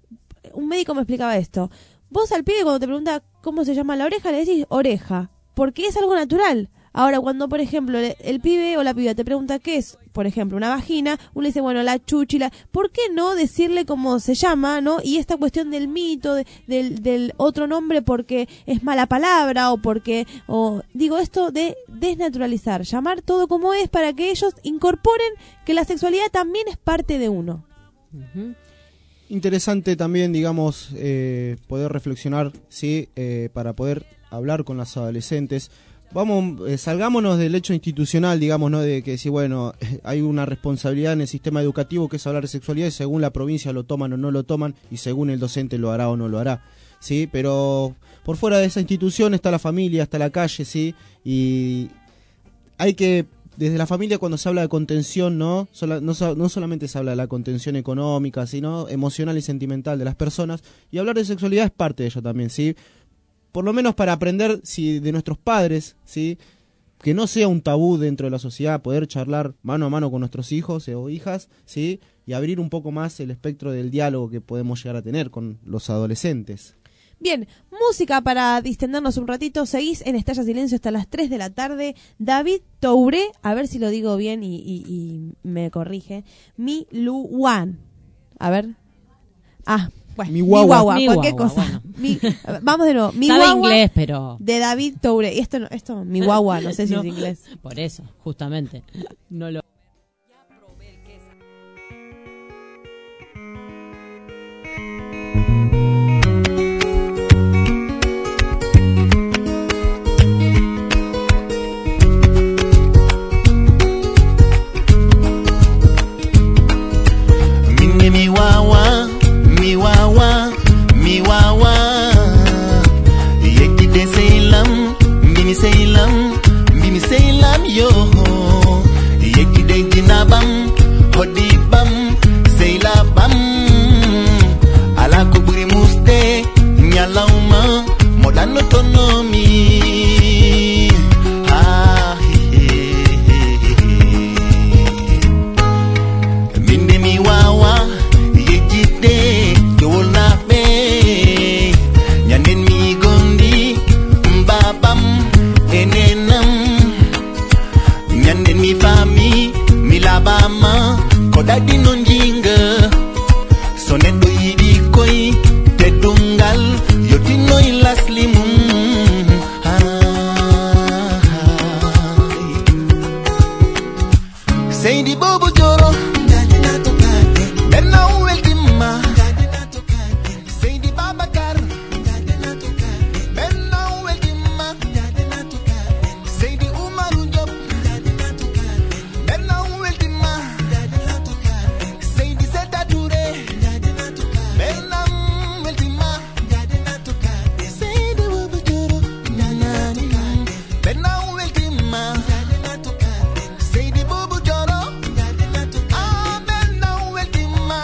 un médico me explicaba esto. Vos al pibe cuando te pregunta cómo se llama la oreja, le decís oreja, porque es algo natural. Ahora, cuando, por ejemplo, el, el pibe o la piba te pregunta qué es, por ejemplo, una vagina, uno le dice, bueno, la chuchila, ¿por qué no decirle cómo se llama, no? Y esta cuestión del mito, de, del, del otro nombre porque es mala palabra o porque, o digo, esto de desnaturalizar, llamar todo como es para que ellos incorporen que la sexualidad también es parte de uno.
Uh-huh.
Interesante también, digamos, eh, poder reflexionar, ¿sí? Eh, para poder hablar con las adolescentes. Vamos, eh, salgámonos del hecho institucional, digamos, ¿no? De que si, bueno, hay una responsabilidad en el sistema educativo que es hablar de sexualidad y según la provincia lo toman o no lo toman y según el docente lo hará o no lo hará, ¿sí? Pero por fuera de esa institución está la familia, está la calle, ¿sí? Y hay que, desde la familia cuando se habla de contención, ¿no? Sola, no, no solamente se habla de la contención económica, sino emocional y sentimental de las personas, y hablar de sexualidad es parte de ello también, ¿sí? Por lo menos para aprender si de nuestros padres, ¿sí? Que no sea un tabú dentro de la sociedad, poder charlar mano a mano con nuestros hijos o hijas, ¿sí? Y abrir un poco más el espectro del diálogo que podemos llegar a tener con los adolescentes.
Bien, música para distendernos un ratito. Seguís en Estalla Silencio hasta las tres de la tarde. David Touré, a ver si lo digo bien y, y, y me corrige. Mi Luan. A ver. Ah, bueno.
Mi guagua.
Mi guagua, cualquier
guagua,
cosa. Mi, vamos de nuevo. Mi
Sabe
guagua
inglés, pero...
de David Touré. Y esto, no- esto, mi guagua, no sé si
No,
es inglés.
Por eso, justamente. No lo...
Mingi mi wawa, mi wawa, mi wawa. Yekide seilam, bimi seilam, bimi seilam yo. Yekide jinabam, hodibam, seilabam. Ala kuburi muste, nyalauma, modern autonomy. Ah, he, he, he, he. Minde mi wawa, yejide, jowolna be. Nyanen mi gondi, mbabam, enenam. Nyanen mi fami, mi labama, kodadi nonjinga. Sonedo yidi koi, tedungal, yotino ilaslimum. Seidi bobo joro, Berna Weltima, Seidi Babakar, Berna Weltima, Seidi Umaru Job, Berna Weltima, Seidi Seta Ture, Berna Weltima, Seidi bobo joro, Berna Weltima, Seidi bobo joro. Ah, Berna Weltima.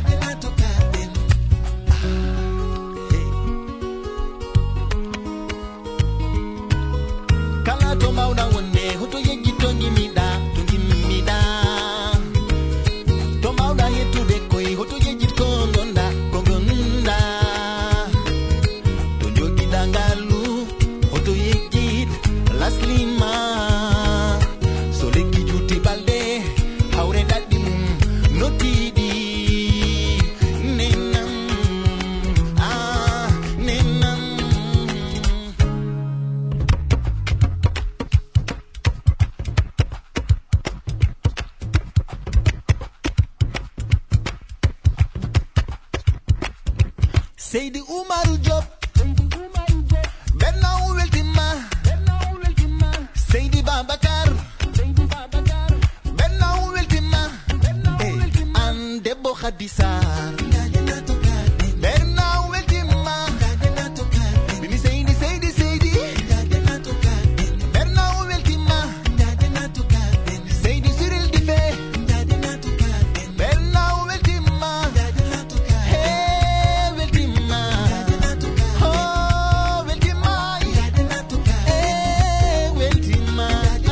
Kala to mauna wonne hoto yeji to ngimida to ngimida to mauna yetude koi hoto yeji ko ngonda ko ngonda to jogi dangalu hoto yeji laslima so lekki juti balde hawre daddi mum notidi nenam ah nenam. Seydi Umaru Job, Berna Weltima, Seydi Babakar, Berna Weltima, and Debo Khadisar, Berna Weltima, Bimi Seydi Seydi Seydi, Berna Weltima, Seydi Cyril Dife, Berna Weltima, hey Weltima, oh Weltima, hey Weltima,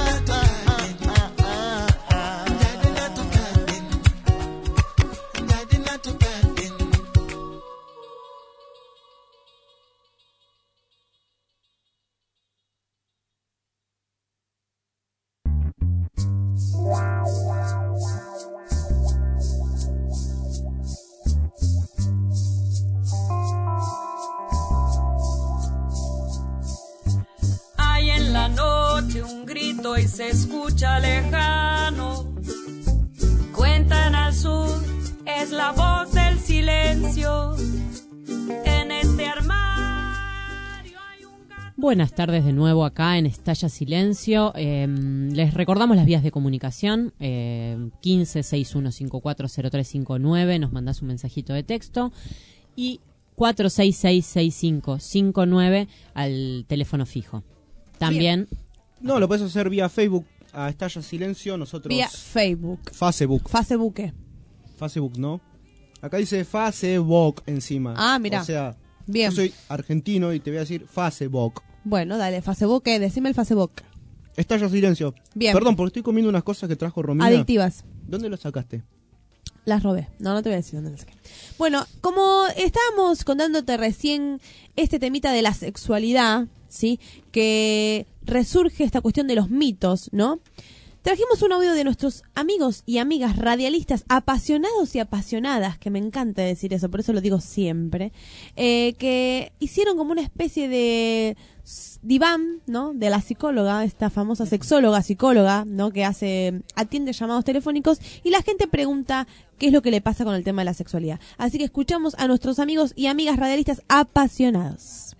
Hay en la noche un grito y se escucha lejano. Cuentan al sur, es la voz del silencio. En este armario hay un gato.
Buenas tardes de nuevo acá en Estalla Silencio. Eh, les recordamos las vías de comunicación. Eh, quince sesenta y uno cincuenta y cuatro cero tres cincuenta y nueve. Nos mandás un mensajito de texto. Y cuatro seis seis seis cinco cinco nueve al teléfono fijo. También...
No, lo puedes hacer vía Facebook a Estalla Silencio. Nosotros.
Vía Facebook.
Facebook.
Facebook.
Facebook, ¿no? Acá dice Facebook encima.
Ah, mira.
O sea,
Bien.
yo soy argentino y te voy a decir Facebook.
Bueno, dale, Facebook, ¿qué? Decime el Facebook.
Estalla Silencio.
Bien.
Perdón, porque estoy comiendo unas cosas que trajo Romina.
Adictivas.
¿Dónde lo sacaste?
Las robé. No, no te voy a decir dónde las saqué. Bueno, como estábamos contándote recién este temita de la sexualidad, ¿sí? Que resurge esta cuestión de los mitos, ¿no? Trajimos un audio de nuestros amigos y amigas radialistas apasionados y apasionadas, que me encanta decir eso, por eso lo digo siempre, eh, que hicieron como una especie de diván, ¿no? De la psicóloga, esta famosa sexóloga, psicóloga, ¿no? Que hace, atiende llamados telefónicos y la gente pregunta qué es lo que le pasa con el tema de la sexualidad. Así que escuchamos a nuestros amigos y amigas radialistas apasionados.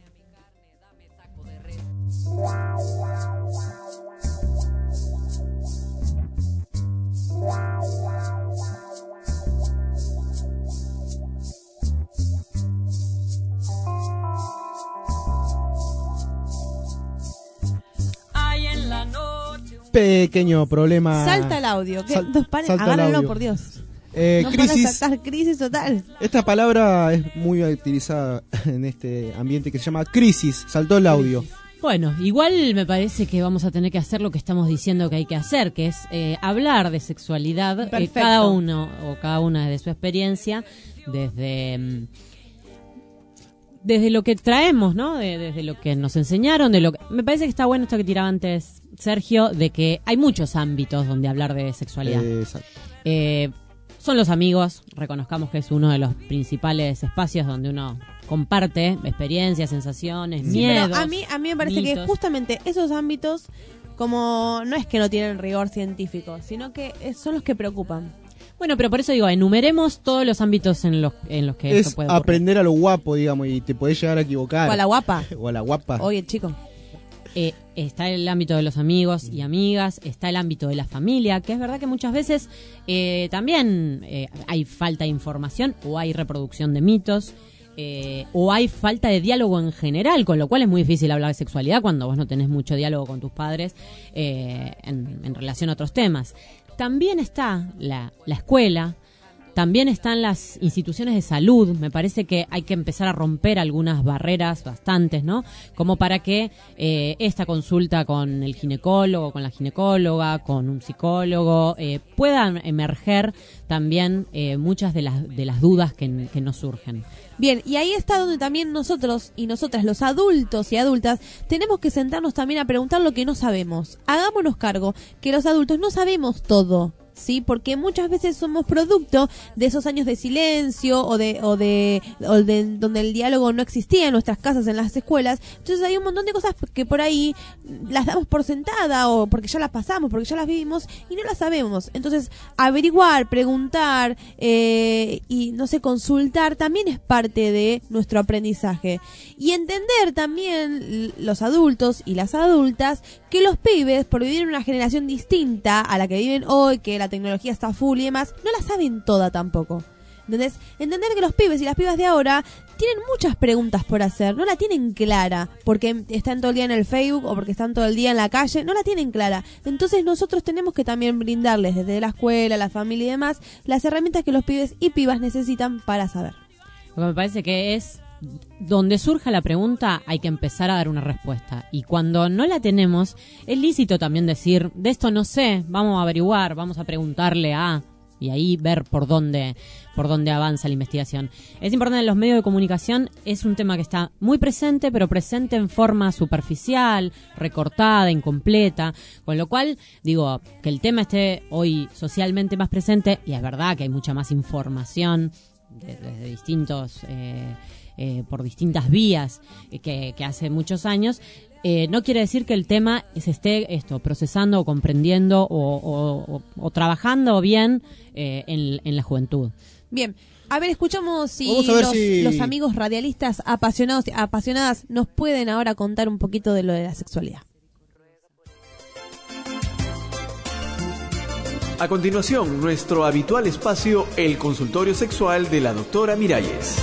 Pequeño problema.
Salta el audio. ¿Qué?
Sal-
Dos pares,
salta el
agárrenlo,
audio.
por Dios.
Eh,
no
crisis.
van a saltar, crisis total.
Esta palabra es muy utilizada en este ambiente que se llama crisis. Saltó el audio.
Bueno, igual me parece que vamos a tener que hacer lo que estamos diciendo que hay que hacer, que es eh, hablar de sexualidad, eh,
Perfecto.
cada uno o cada una de su experiencia, desde mm, desde lo que traemos, ¿no? De- desde lo que nos enseñaron, de lo que, me parece que está bueno esto que tiraba antes Sergio, de que hay muchos ámbitos donde hablar de sexualidad.
Eh, exacto.
Eh, son los amigos, reconozcamos que es uno de los principales espacios donde uno comparte experiencias, sensaciones,
Sí,
miedos.
pero a mí, a mí me parece que
mitos.
justamente esos ámbitos, como no es que no tienen rigor científico, sino que es- son los que preocupan.
Bueno, pero por eso digo, enumeremos todos los ámbitos en los, en los que
Es
esto puede ocurrir.
aprender a lo guapo, digamos, y te podés llegar a equivocar.
O a la guapa.
O a la guapa.
Oye, chico.
Eh, está el ámbito de los amigos y amigas, está el ámbito de la familia, que es verdad que muchas veces eh, también eh, hay falta de información o hay reproducción de mitos. Eh, o hay falta de diálogo en general, con lo cual es muy difícil hablar de sexualidad cuando vos no tenés mucho diálogo con tus padres eh, en, en relación a otros temas. También está la, la escuela, también están las instituciones de salud. Me parece que hay que empezar a romper algunas barreras, bastantes, ¿no? Como para que eh, esta consulta con el ginecólogo, con la ginecóloga, con un psicólogo, eh, puedan emerger también eh, muchas de las, de las dudas que, que nos surgen.
Bien, y ahí está donde también nosotros y nosotras, los adultos y adultas, tenemos que sentarnos también a preguntar lo que no sabemos. Hagámonos cargo que los adultos no sabemos todo, ¿sí? Porque muchas veces somos producto de esos años de silencio o de o de, o de donde el diálogo no existía en nuestras casas, en las escuelas. Entonces hay un montón de cosas que por ahí las damos por sentada o porque ya las pasamos, porque ya las vivimos y no las sabemos. Entonces averiguar, preguntar eh, y no sé, consultar también es parte de nuestro aprendizaje. Y entender también los adultos y las adultas que los pibes, por vivir en una generación distinta a la que viven hoy, que la tecnología está full y demás, no la saben toda tampoco. ¿Entendés? Entender que los pibes y las pibas de ahora tienen muchas preguntas por hacer, no la tienen clara, porque están todo el día en el Facebook o porque están todo el día en la calle, no la tienen clara. Entonces nosotros tenemos que también brindarles desde la escuela, la familia y demás, las herramientas que los pibes y pibas necesitan para saber.
Lo que me parece que es donde surja la pregunta hay que empezar a dar una respuesta, y cuando no la tenemos es lícito también decir, de esto no sé, vamos a averiguar, vamos a preguntarle a, y ahí ver por dónde por dónde avanza la investigación. Es importante, en los medios de comunicación es un tema que está muy presente, pero presente en forma superficial, recortada, incompleta, con lo cual digo que el tema esté hoy socialmente más presente, y es verdad que hay mucha más información desde de distintos eh, eh, por distintas vías eh, que, que hace muchos años. Eh, no quiere decir que el tema se esté esto procesando o comprendiendo o, o, o, o trabajando bien eh, en, en la juventud.
Bien, a ver, escuchamos si,
Vamos a ver
los,
si-
los amigos radialistas apasionados y apasionadas nos pueden ahora contar un poquito de lo de la sexualidad.
A continuación, nuestro habitual espacio, el consultorio sexual de la doctora Miralles.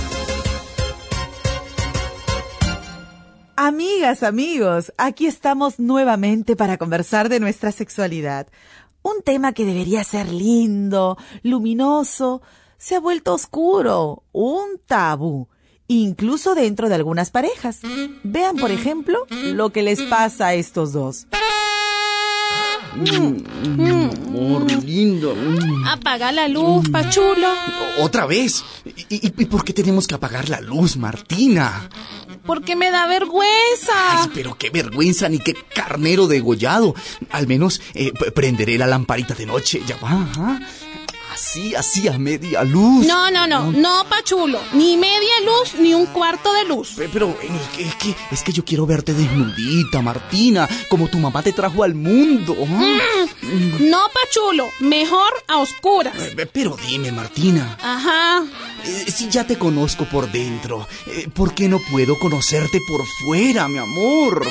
Amigas, amigos, aquí estamos nuevamente para conversar de nuestra sexualidad. Un tema que debería ser lindo, luminoso, se ha vuelto oscuro, un tabú, incluso dentro de algunas parejas. Vean, por ejemplo, lo que les pasa a estos dos.
Mm, amor, lindo. Mm.
Apaga la luz, Pachulo.
¿Otra vez? ¿Y, y, y por qué tenemos que apagar la luz, Martina?
Porque me da vergüenza.
Ay, pero qué vergüenza, ni qué carnero degollado. Al menos eh, p- prenderé la lamparita de noche. Ya va, ajá. Así, así a media luz.
No, no, no, no, Pachulo. Ni media luz, ni un cuarto de luz.
Pero es que, es que yo quiero verte desnudita, Martina, como tu mamá te trajo al mundo.
Mm, no, Pachulo, mejor a oscuras.
Pero dime, Martina.
Ajá.
Eh, si ya te conozco por dentro, eh, ¿por qué no puedo conocerte por fuera, mi amor?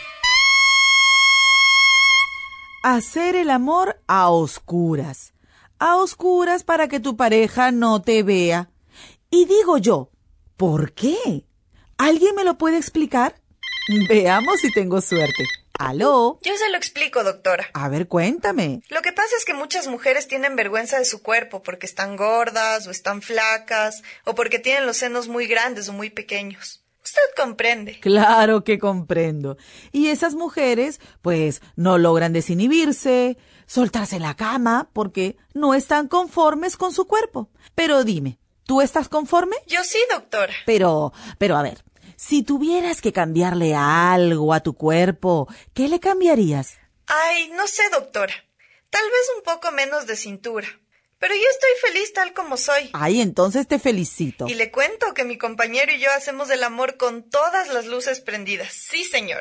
Hacer el amor a oscuras. A oscuras para que tu pareja no te vea. Y digo yo, ¿por qué? ¿Alguien me lo puede explicar? Veamos si tengo suerte. ¿Aló?
Yo se lo explico, doctora.
A ver, cuéntame.
Lo que pasa es que muchas mujeres tienen vergüenza de su cuerpo porque están gordas o están flacas o porque tienen los senos muy grandes o muy pequeños. Usted comprende.
Claro que comprendo. Y esas mujeres, pues, no logran desinhibirse, soltarse en la cama, porque no están conformes con su cuerpo. Pero dime, ¿tú estás conforme?
Yo sí, doctora.
Pero, pero a ver, si tuvieras que cambiarle algo a tu cuerpo, ¿qué le cambiarías?
Ay, no sé, doctora. Tal vez un poco menos de cintura. Pero yo estoy feliz tal como soy.
Ay, entonces te felicito.
Y le cuento que mi compañero y yo hacemos el amor con todas las luces prendidas. Sí, señor.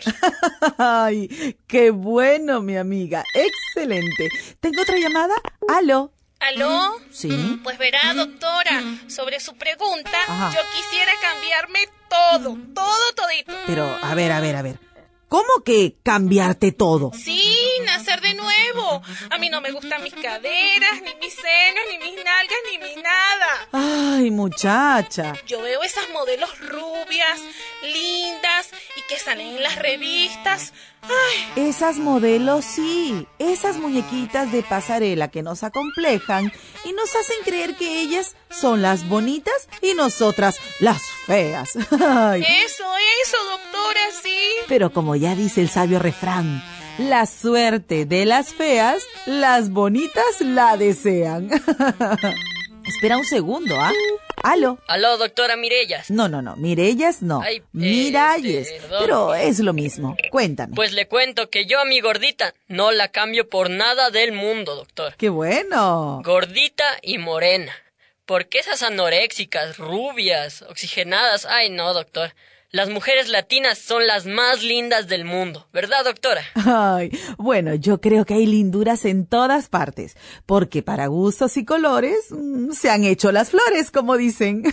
Ay, qué bueno, mi amiga. Excelente. ¿Tengo otra llamada? ¿Aló?
¿Aló?
Sí.
Pues verá, doctora, sobre su pregunta,
Ajá.
yo quisiera cambiarme todo, todo, todito.
Pero, a ver, a ver, a ver. ¿Cómo que cambiarte todo?
Sí, nacer de nuevo. A mí no me gustan mis caderas, ni mis senos, ni mis nalgas, ni mi nada.
Ay, muchacha.
Yo veo esas modelos rubias, lindas, y que salen en las revistas. Ay.
Esas modelos, sí. Esas muñequitas de pasarela que nos acomplejan y nos hacen creer que ellas son las bonitas y nosotras las feas. Ay.
Eso, eso, doctora, sí.
Pero como ya dice el sabio refrán, la suerte de las feas, las bonitas la desean. Espera un segundo, ¿ah? ¿Aló?
Aló, doctora Mirellas.
No, no, no, Mirellas no.
Ay,
Miralles.
este, perdón.
Pero es lo mismo. Cuéntame.
Pues le cuento que yo a mi gordita no la cambio por nada del mundo, doctor.
¡Qué bueno!
Gordita y morena. Porque esas anoréxicas, rubias, oxigenadas, ay no, doctor. Las mujeres latinas son las más lindas del mundo, ¿verdad, doctora?
Ay, bueno, yo creo que hay linduras en todas partes, porque para gustos y colores mmm, se han hecho las flores, como dicen.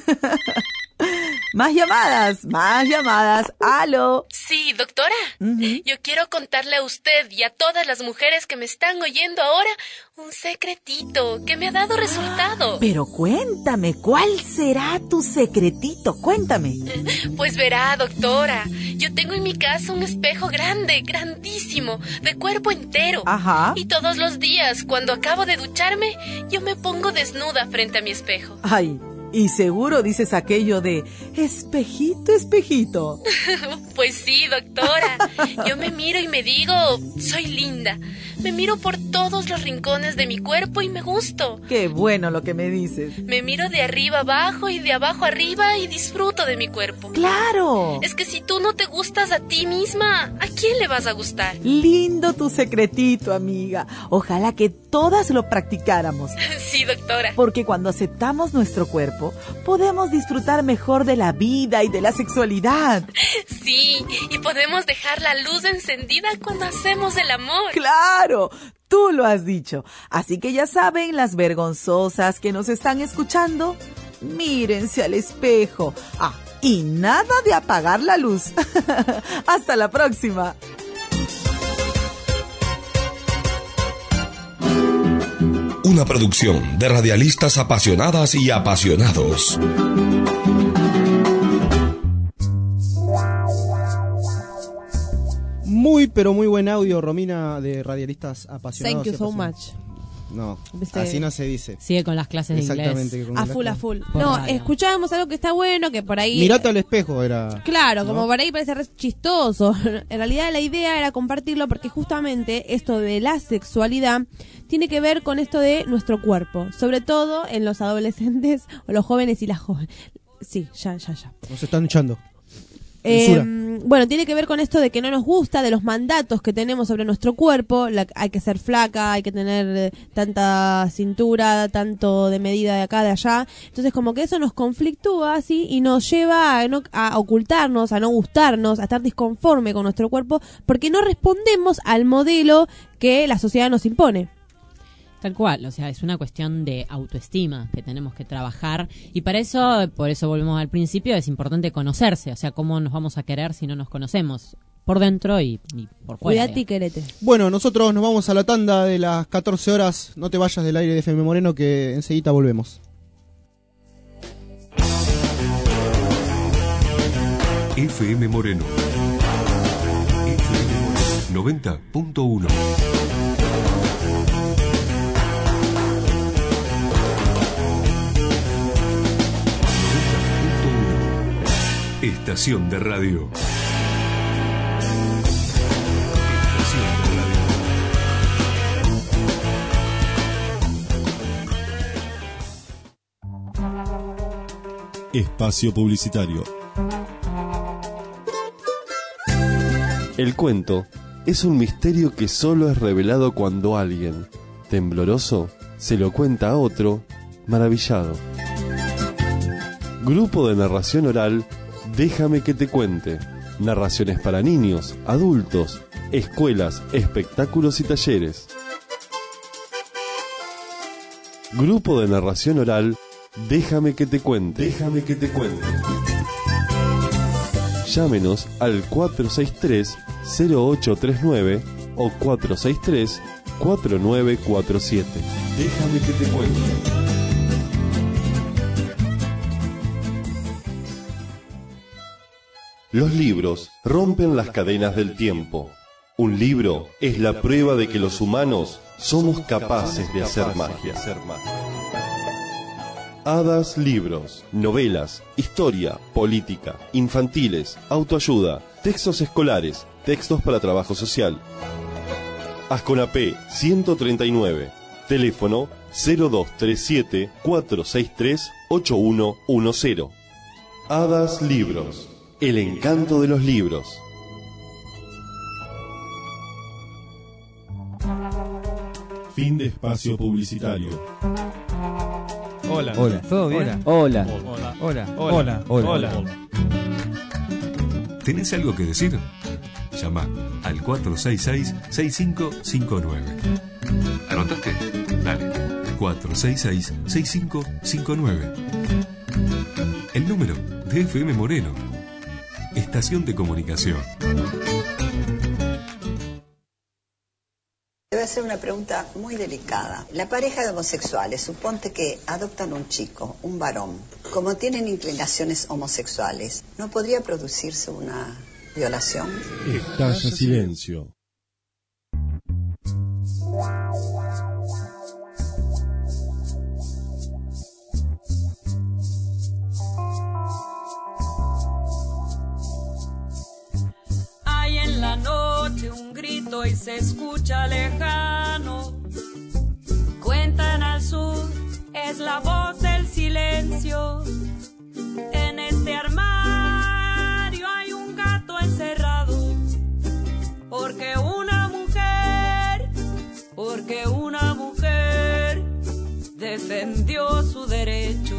Más llamadas, más llamadas. ¡Aló!
Sí, doctora.
Uh-huh.
Yo quiero contarle a usted y a todas las mujeres que me están oyendo ahora un secretito que me ha dado resultado.
Pero cuéntame, ¿cuál será tu secretito? Cuéntame.
Pues verá, doctora, yo tengo en mi casa un espejo grande, grandísimo, de cuerpo entero.
Ajá.
Y todos los días, cuando acabo de ducharme, yo me pongo desnuda frente a mi espejo.
Ay, y seguro dices aquello de espejito, espejito.
Pues sí, doctora. Yo me miro y me digo, soy linda. Me miro por todos los rincones de mi cuerpo y me gusto.
Qué bueno lo que me dices.
Me miro de arriba abajo y de abajo arriba y disfruto de mi cuerpo.
¡Claro!
Es que si tú no te gustas a ti misma, ¿a quién le vas a gustar?
Lindo tu secretito, amiga. Ojalá que todas lo practicáramos.
Sí, doctora.
Porque cuando aceptamos nuestro cuerpo, podemos disfrutar mejor de la vida y de la sexualidad.
Sí, y podemos dejar la luz encendida cuando hacemos el amor.
¡Claro! Tú lo has dicho. Así que ya saben, las vergonzosas que nos están escuchando, mírense al espejo. Ah, y nada de apagar la luz. Hasta la próxima.
Una producción de radialistas apasionadas y apasionados.
Muy, pero muy buen audio, Romina, de radialistas apasionados.
Thank you
y
so
apasionados.
much.
No,
¿Viste?
así no se dice.
Sigue con las clases de
Exactamente,
inglés.
que con
A
las
full, a
clases.
full.
Por
No,
radio.
escuchábamos algo que está bueno, que por ahí...
Mirate al espejo era.
Claro,
¿no?
como por ahí parece re chistoso. En realidad la idea era compartirlo porque justamente esto de la sexualidad tiene que ver con esto de nuestro cuerpo. Sobre todo en los adolescentes o los jóvenes y las jóvenes. Sí, ya, ya, ya.
Nos están echando.
Eh, bueno, tiene que ver con esto de que no nos gusta, de los mandatos que tenemos sobre nuestro cuerpo. La, hay que ser flaca, hay que tener eh, tanta cintura, tanto de medida de acá, de allá. Entonces como que eso nos conflictúa así y nos lleva a, no, a ocultarnos, a no gustarnos, a estar disconforme con nuestro cuerpo porque no respondemos al modelo que la sociedad nos impone.
Tal cual, o sea, es una cuestión de autoestima que tenemos que trabajar y para eso, por eso volvemos al principio, es importante conocerse, o sea, cómo nos vamos a querer si no nos conocemos por dentro y, y por fuera.
Cuídate y querete.
Bueno, nosotros nos vamos a la tanda de las catorce horas. No te vayas del aire de F M Moreno que enseguida volvemos.
F M Moreno. F M Moreno noventa punto uno. Estación de radio. Estación de
radio. Espacio publicitario. El cuento es un misterio que solo es revelado cuando alguien, tembloroso, se lo cuenta a otro, maravillado. Grupo de narración oral, Déjame que te cuente. Narraciones para niños, adultos, escuelas, espectáculos y talleres. Grupo de narración oral, Déjame que te cuente. Déjame que te cuente. Llámenos al cuatro seis tres, cero ocho tres nueve o cuatro seis tres, cuatro nueve cuatro siete. Déjame que te cuente. Los libros rompen las cadenas del tiempo. Un libro es la prueba de que los humanos somos capaces de hacer magia. Hadas Libros, novelas, historia, política, infantiles, autoayuda, textos escolares, textos para trabajo social. Asconapé ciento treinta y nueve, teléfono cero dos tres siete, cuatro seis tres, ocho uno uno cero. Hadas Libros. El encanto de los libros. Fin de espacio publicitario.
Hola.
Hola.
¿Todo bien?
Hola.
Hola.
Hola.
Hola.
Hola.
Hola.
¿Tenés algo que decir? Llama al cuatro seis seis, seis cinco cinco nueve. ¿Anotaste? Dale. cuatro seis seis, seis cinco cinco nueve. El número de F M Moreno. Estación de comunicación.
Te voy a hacer una pregunta muy delicada. La pareja de homosexuales, suponte que adoptan un chico, un varón. Como tienen inclinaciones homosexuales, ¿no podría producirse una violación?
Estalla silencio.
Hay en la noche un grito y se escucha lejano. Cuentan al sur, es la voz del silencio. En este armario hay un gato encerrado. Porque una mujer, porque una mujer defendió su derecho.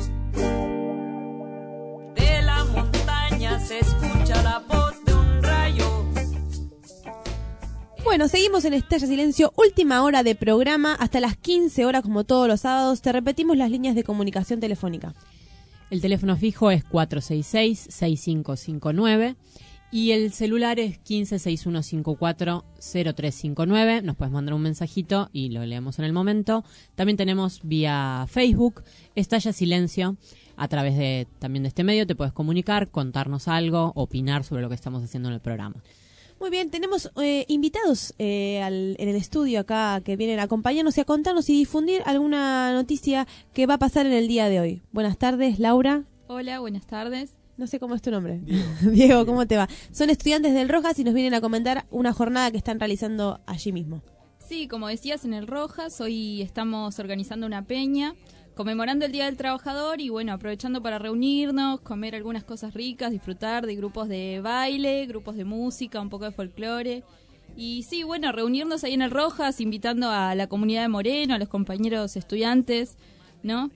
De la montaña se escucha la voz de un rayo.
Bueno, seguimos en Estalla Silencio, última hora de programa, hasta las quince horas como todos los sábados. Te repetimos las líneas de comunicación telefónica.
El teléfono fijo es cuatro seis seis, seis cinco cinco nueve y el celular es quince, sesenta y uno cincuenta y cuatro, cero tres cincuenta y nueve. Nos puedes mandar un mensajito y lo leemos en el momento. También tenemos vía Facebook, Estalla Silencio. A través de también de este medio te puedes comunicar, contarnos algo, opinar sobre lo que estamos haciendo en el programa.
Muy bien, tenemos eh, invitados eh, al, en el estudio acá que vienen a acompañarnos y a contarnos y difundir alguna noticia que va a pasar en el día de hoy. Buenas tardes, Laura.
Hola, buenas tardes.
No sé cómo es tu nombre. Diego. Diego, ¿cómo te va? Son estudiantes del Rojas y nos vienen a comentar una jornada que están realizando allí mismo.
Sí, como decías, en el Rojas hoy estamos organizando una peña conmemorando el Día del Trabajador y bueno, aprovechando para reunirnos, comer algunas cosas ricas, disfrutar de grupos de baile, grupos de música, un poco de folclore. Y sí, bueno, reunirnos ahí en el Rojas, invitando a la comunidad de Moreno, a los compañeros estudiantes, ¿no?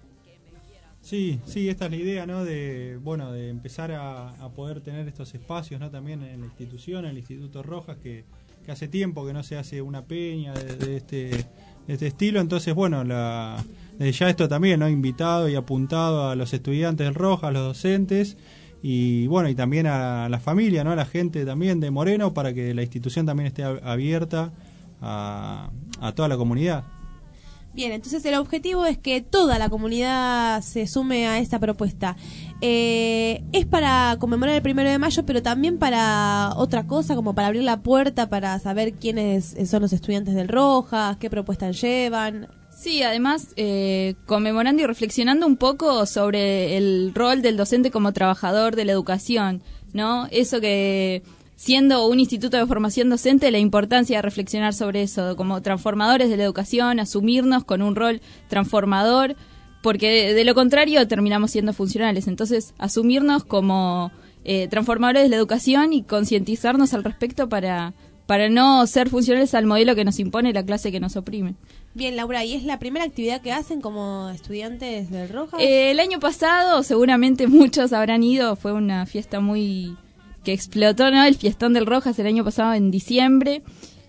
Sí, sí, esta es la idea, ¿no? De, bueno, de empezar a, a poder tener estos espacios, ¿no? También en la institución, en el Instituto Rojas, que, que hace tiempo que no se hace una peña de, de este de este estilo. Entonces, bueno, la, desde ya esto también, ¿no? Invitado y apuntado a los estudiantes del Rojas, a los docentes y, bueno, y también a la familia, ¿no? A la gente también de Moreno, para que la institución también esté abierta a, a toda la comunidad.
Bien, entonces el objetivo es que toda la comunidad se sume a esta propuesta. Eh, es para conmemorar el primero de mayo, pero también para otra cosa, como para abrir la puerta, para saber quiénes son los estudiantes del Rojas, qué propuestas llevan.
Sí, además, eh, conmemorando y reflexionando un poco sobre el rol del docente como trabajador de la educación, ¿no? Eso que... siendo un instituto de formación docente, la importancia de reflexionar sobre eso, como transformadores de la educación, asumirnos con un rol transformador, porque de, de lo contrario terminamos siendo funcionales. Entonces, asumirnos como eh, transformadores de la educación y concientizarnos al respecto para, para no ser funcionales al modelo que nos impone la clase que nos oprime.
Bien, Laura, ¿y es la primera actividad que hacen como estudiantes del Rojas?
Eh, el año pasado, seguramente muchos habrán ido, fue una fiesta muy... que explotó, ¿no? El fiestón del Rojas el año pasado en diciembre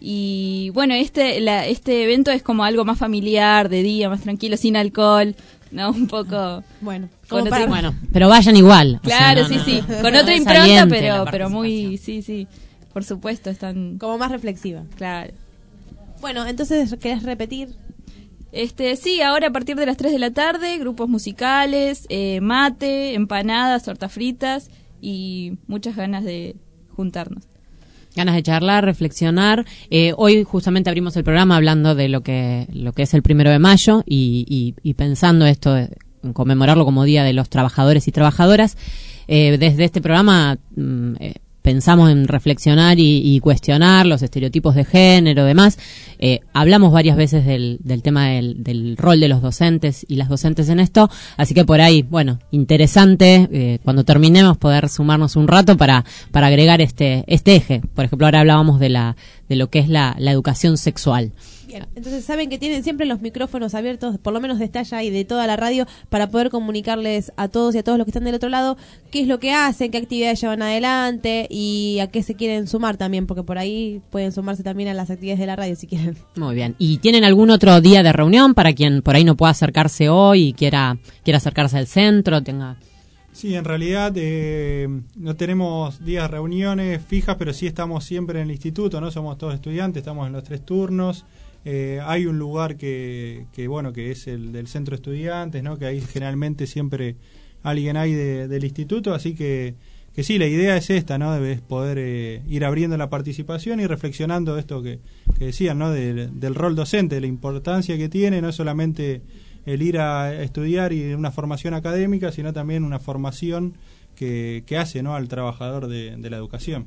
y bueno, este la, este evento es como algo más familiar, de día, más tranquilo, sin alcohol, ¿no? Un poco...
Bueno,
con
para...
otra...
bueno pero vayan igual.
Claro,
o sea, no,
sí,
no,
sí,
no,
con
no,
otra
no,
impronta, pero pero muy, sí, sí, por supuesto, están...
Como más reflexiva.
Claro.
Bueno, entonces, ¿querés repetir?
Este, sí, ahora a partir de las tres de la tarde, grupos musicales, eh, mate, empanadas, tortas fritas y muchas ganas de juntarnos.
Ganas de charlar, reflexionar. Eh, hoy justamente abrimos el programa hablando de lo que lo que es el primero de mayo y, y, y pensando esto, de, en conmemorarlo como Día de los Trabajadores y Trabajadoras. Eh, desde este programa mm, eh, pensamos en reflexionar y, y cuestionar los estereotipos de género, demás. Eh, hablamos varias veces del, del tema del, del rol de los docentes y las docentes en esto, así que por ahí, bueno, interesante eh, cuando terminemos poder sumarnos un rato para para agregar este este eje. Por ejemplo, ahora hablábamos de la de lo que es la, la educación sexual.
Bien, entonces saben que tienen siempre los micrófonos abiertos, por lo menos de Estalla y de toda la radio, para poder comunicarles a todos y a todos los que están del otro lado qué es lo que hacen, qué actividades llevan adelante y a qué se quieren sumar también, porque por ahí pueden sumarse también a las actividades de la radio si quieren.
Muy bien. ¿Y tienen algún otro día de reunión para quien por ahí no pueda acercarse hoy y quiera, quiera acercarse al centro? Tenga...
Sí, en realidad eh, no tenemos días de reuniones fijas, pero sí estamos siempre en el instituto, ¿no? Somos todos estudiantes, estamos en los tres turnos. Eh, hay un lugar que, que bueno que es el del centro de estudiantes, ¿no? Que ahí generalmente siempre alguien hay de, del instituto, así que que sí, la idea es esta, ¿no? Es poder eh, ir abriendo la participación y reflexionando esto que, que decían, ¿no? De, del rol docente, de la importancia que tiene, no solamente el ir a estudiar y una formación académica, sino también una formación que, que hace, ¿no? Al trabajador de, de la educación.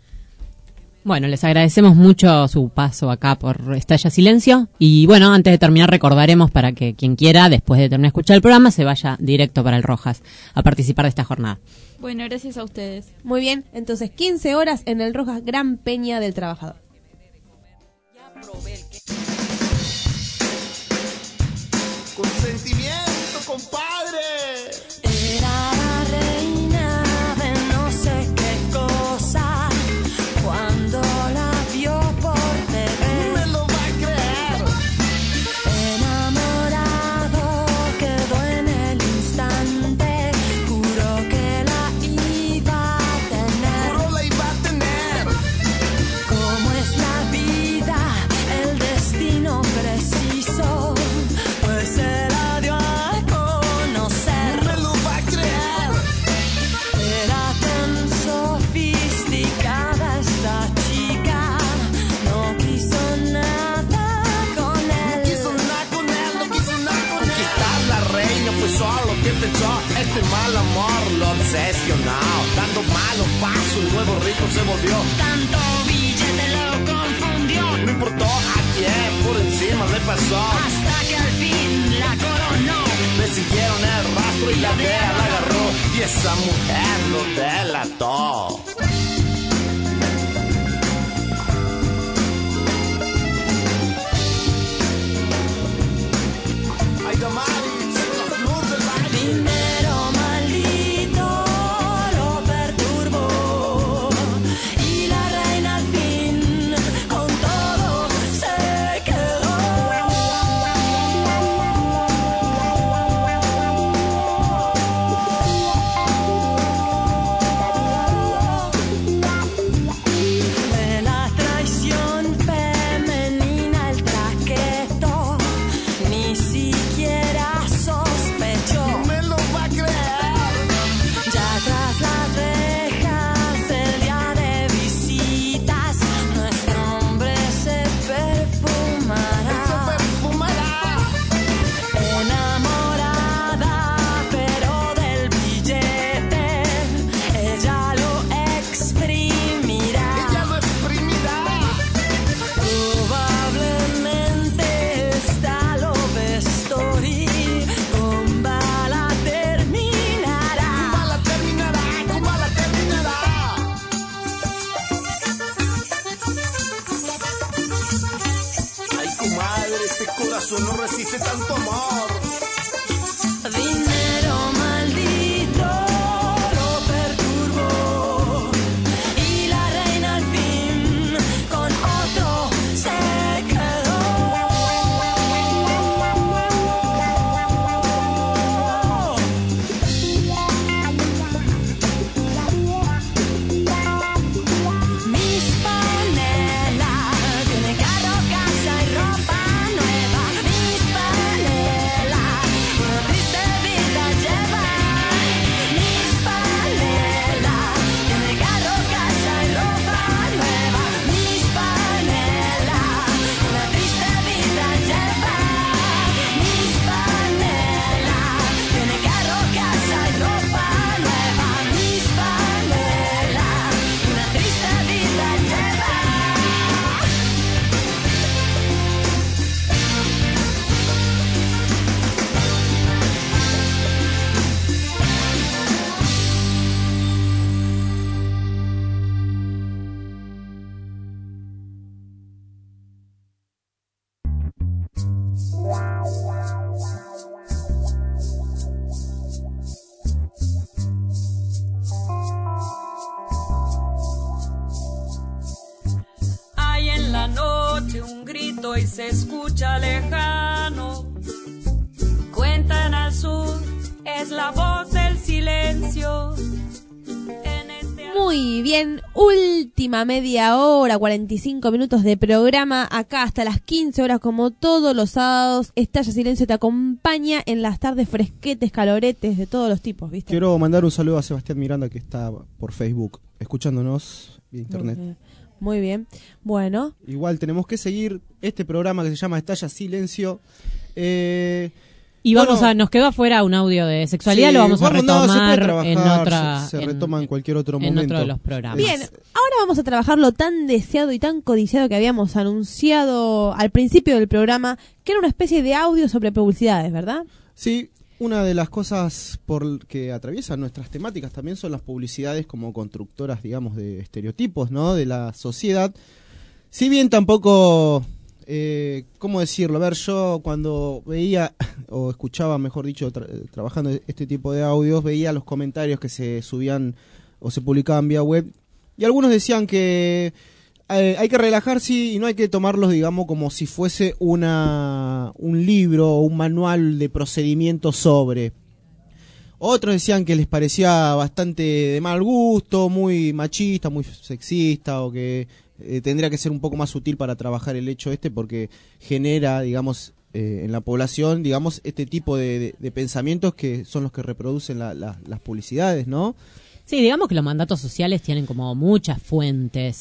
Bueno, les agradecemos mucho su paso acá por Estalla Silencio y bueno, antes de terminar recordaremos para que quien quiera, después de terminar de escuchar el programa, se vaya directo para el Rojas a participar de esta jornada.
Bueno, gracias a ustedes.
Muy bien, entonces quince horas en el Rojas, Gran Peña del Trabajador.
Consentimiento, compadre.
Era la reina de no sé qué cosa cuando la vio por T V.
Me lo va a creer.
Enamorado quedó en el instante. Juró que la iba a tener.
Juró la iba a tener.
Como
echó este mal amor, lo obsesionó. Dando malos pasos, el nuevo rico se volvió.
Tanto billete lo confundió.
No importó a quién, por encima le pasó.
Hasta que al fin la coronó.
Le siguieron el rastro y la D E A la agarró. Y esa mujer lo delató. Ay, Damaris, la flor del baile.
Dinero maldito lo perturbó. Y la reina al fin con todo se quedó. De la traición femenina el traqueto ni siquiera sospechó.
No me lo va a creer.
Ya tras las rejas el día de visitas, nuestro hombre se perfumará.
Se perfumará.
Enamorada pero del billete, ella lo exprimirá.
Ella lo exprimirá.
Probablemente esta love story con bala terminará.
Cómo la terminará, cómo la terminará. Ay, comadre, este corazón no resiste tanto amor.
Dinero maldito lo perturbó. Y la reina al fin con otro se quedó. Miss Panela tiene carro, casa y ropa nueva. Miss Panela una triste vida lleva. Miss Panela tiene carro, casa y ropa nueva. Miss Panela una triste vida lleva. Miss Panela tiene carro, casa y ropa nueva. Miss Panela una triste vida lleva.
Hay en la noche un grito y se escucha lejano. Cuentan al sur, es la voz del silencio. En este
Muy bien, última media hora, cuarenta y cinco minutos de programa, acá hasta las quince horas como todos los sábados. Estalla Silencio te acompaña en las tardes fresquetes, caloretes de todos los tipos, ¿viste?
Quiero mandar un saludo a Sebastián Miranda, que está por Facebook escuchándonos vía internet.
Muy bien. Muy bien, bueno.
Igual tenemos que seguir este programa que se llama Estalla Silencio. Eh,
Y vamos
bueno,
a, nos quedó afuera un audio de sexualidad,
sí,
lo vamos a
vamos, no, se puede
retomar
trabajar,
en otra.
se, se
en-
retoma en cualquier otro
en
momento.
otro de los programas.
Bien, ahora vamos a trabajar lo tan deseado y tan codiciado que habíamos anunciado al principio del programa, que era una especie de audio sobre publicidades, ¿verdad?
Sí, una de las cosas por que atraviesan nuestras temáticas también son las publicidades como constructoras, digamos, de estereotipos, ¿no? De la sociedad. Si bien tampoco, eh, ¿cómo decirlo? A ver, yo cuando veía, o escuchaba, mejor dicho, tra- trabajando este tipo de audios, veía los comentarios que se subían o se publicaban vía web, y algunos decían que eh, hay que relajarse y no hay que tomarlos, digamos, como si fuese una un libro o un manual de procedimiento sobre. Otros decían que les parecía bastante de mal gusto, muy machista, muy sexista, o que eh, tendría que ser un poco más sutil para trabajar el hecho este, porque genera, digamos, eh, en la población, digamos, este tipo de, de, de pensamientos que son los que reproducen la, la, las publicidades, ¿no?
Sí, digamos que los mandatos sociales tienen como muchas fuentes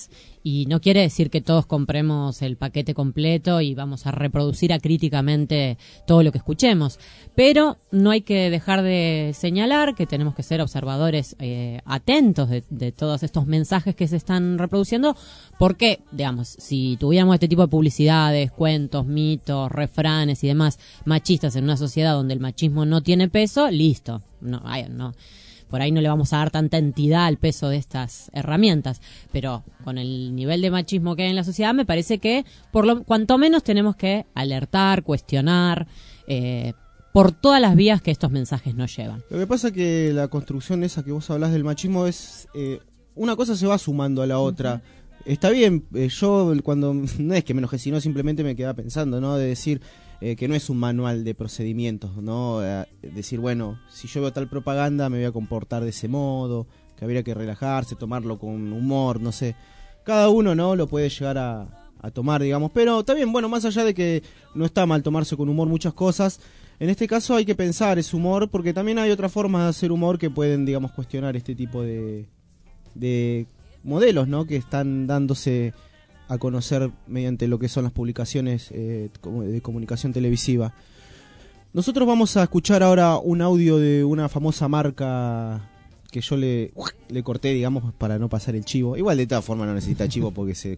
Y no quiere decir que todos compremos el paquete completo y vamos a reproducir acríticamente todo lo que escuchemos. Pero no hay que dejar de señalar que tenemos que ser observadores eh, atentos de, de todos estos mensajes que se están reproduciendo. Porque, digamos, si tuviéramos este tipo de publicidades, cuentos, mitos, refranes y demás machistas en una sociedad donde el machismo no tiene peso, listo. No, ay, no. Por ahí no le vamos a dar tanta entidad al peso de estas herramientas, pero con el nivel de machismo que hay en la sociedad me parece que por lo cuanto menos tenemos que alertar, cuestionar, eh, por todas las vías que estos mensajes nos llevan.
Lo que pasa que la construcción esa que vos hablás del machismo es... Eh, una cosa se va sumando a la otra. Uh-huh. Está bien, eh, yo cuando... No es que me enojé, sino simplemente me quedaba pensando, ¿no? De decir... Eh, que no es un manual de procedimientos, ¿no? Eh, decir, bueno, si yo veo tal propaganda me voy a comportar de ese modo, que habría que relajarse, tomarlo con humor, no sé. Cada uno, ¿no? Lo puede llegar a, a tomar, digamos. Pero está bien, bueno, más allá de que no está mal tomarse con humor muchas cosas, en este caso hay que pensar ese humor, porque también hay otras formas de hacer humor que pueden, digamos, cuestionar este tipo de, de modelos, ¿no? Que están dándose a conocer mediante lo que son las publicaciones eh, de comunicación televisiva. Nosotros vamos a escuchar ahora un audio de una famosa marca que yo le, le corté, digamos, para no pasar el chivo. Igual de todas formas no necesita chivo porque se...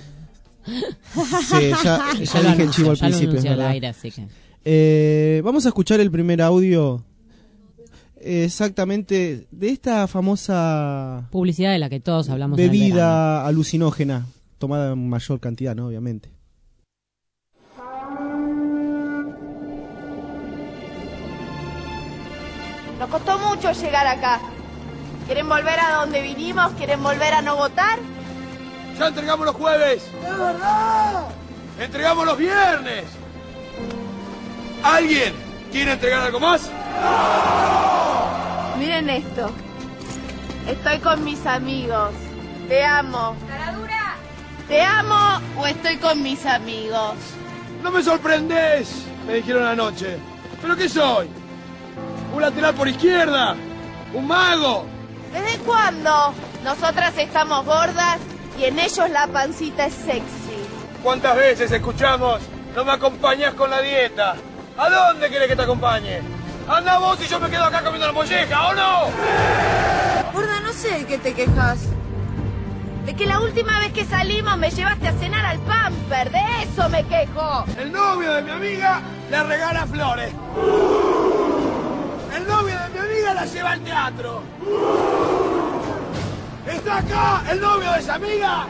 se ya ya dije el chivo al principio. Es verdad. Aire, así que... eh, vamos a escuchar el primer audio exactamente de esta famosa...
publicidad de la que todos hablamos.
Bebida alucinógena. Tomada en mayor cantidad, ¿no? Obviamente.
Nos costó mucho llegar acá. ¿Quieren volver a donde vinimos? ¿Quieren volver a no votar?
¡Ya entregamos los jueves! ¡Es verdad! ¡Entregamos los viernes! ¿Alguien quiere entregar algo más?
¡No! Miren esto. Estoy con mis amigos. Te amo. ¡Caradura! ¿Te amo o estoy con mis amigos?
No me sorprendés, me dijeron anoche. ¿Pero qué soy? ¿Un lateral por izquierda? ¿Un mago?
¿Desde cuándo? Nosotras estamos gordas y en ellos la pancita es sexy.
¿Cuántas veces escuchamos? No me acompañás con la dieta. ¿A dónde querés que te acompañe? Anda vos y yo me quedo acá comiendo la molleja, ¿o no?
Gorda, no sé de qué te quejas. De que la última vez que salimos me llevaste a cenar al Pamper, de eso me quejo.
El novio de mi amiga le regala flores. El novio de mi amiga la lleva al teatro. ¿Está acá el novio de esa amiga?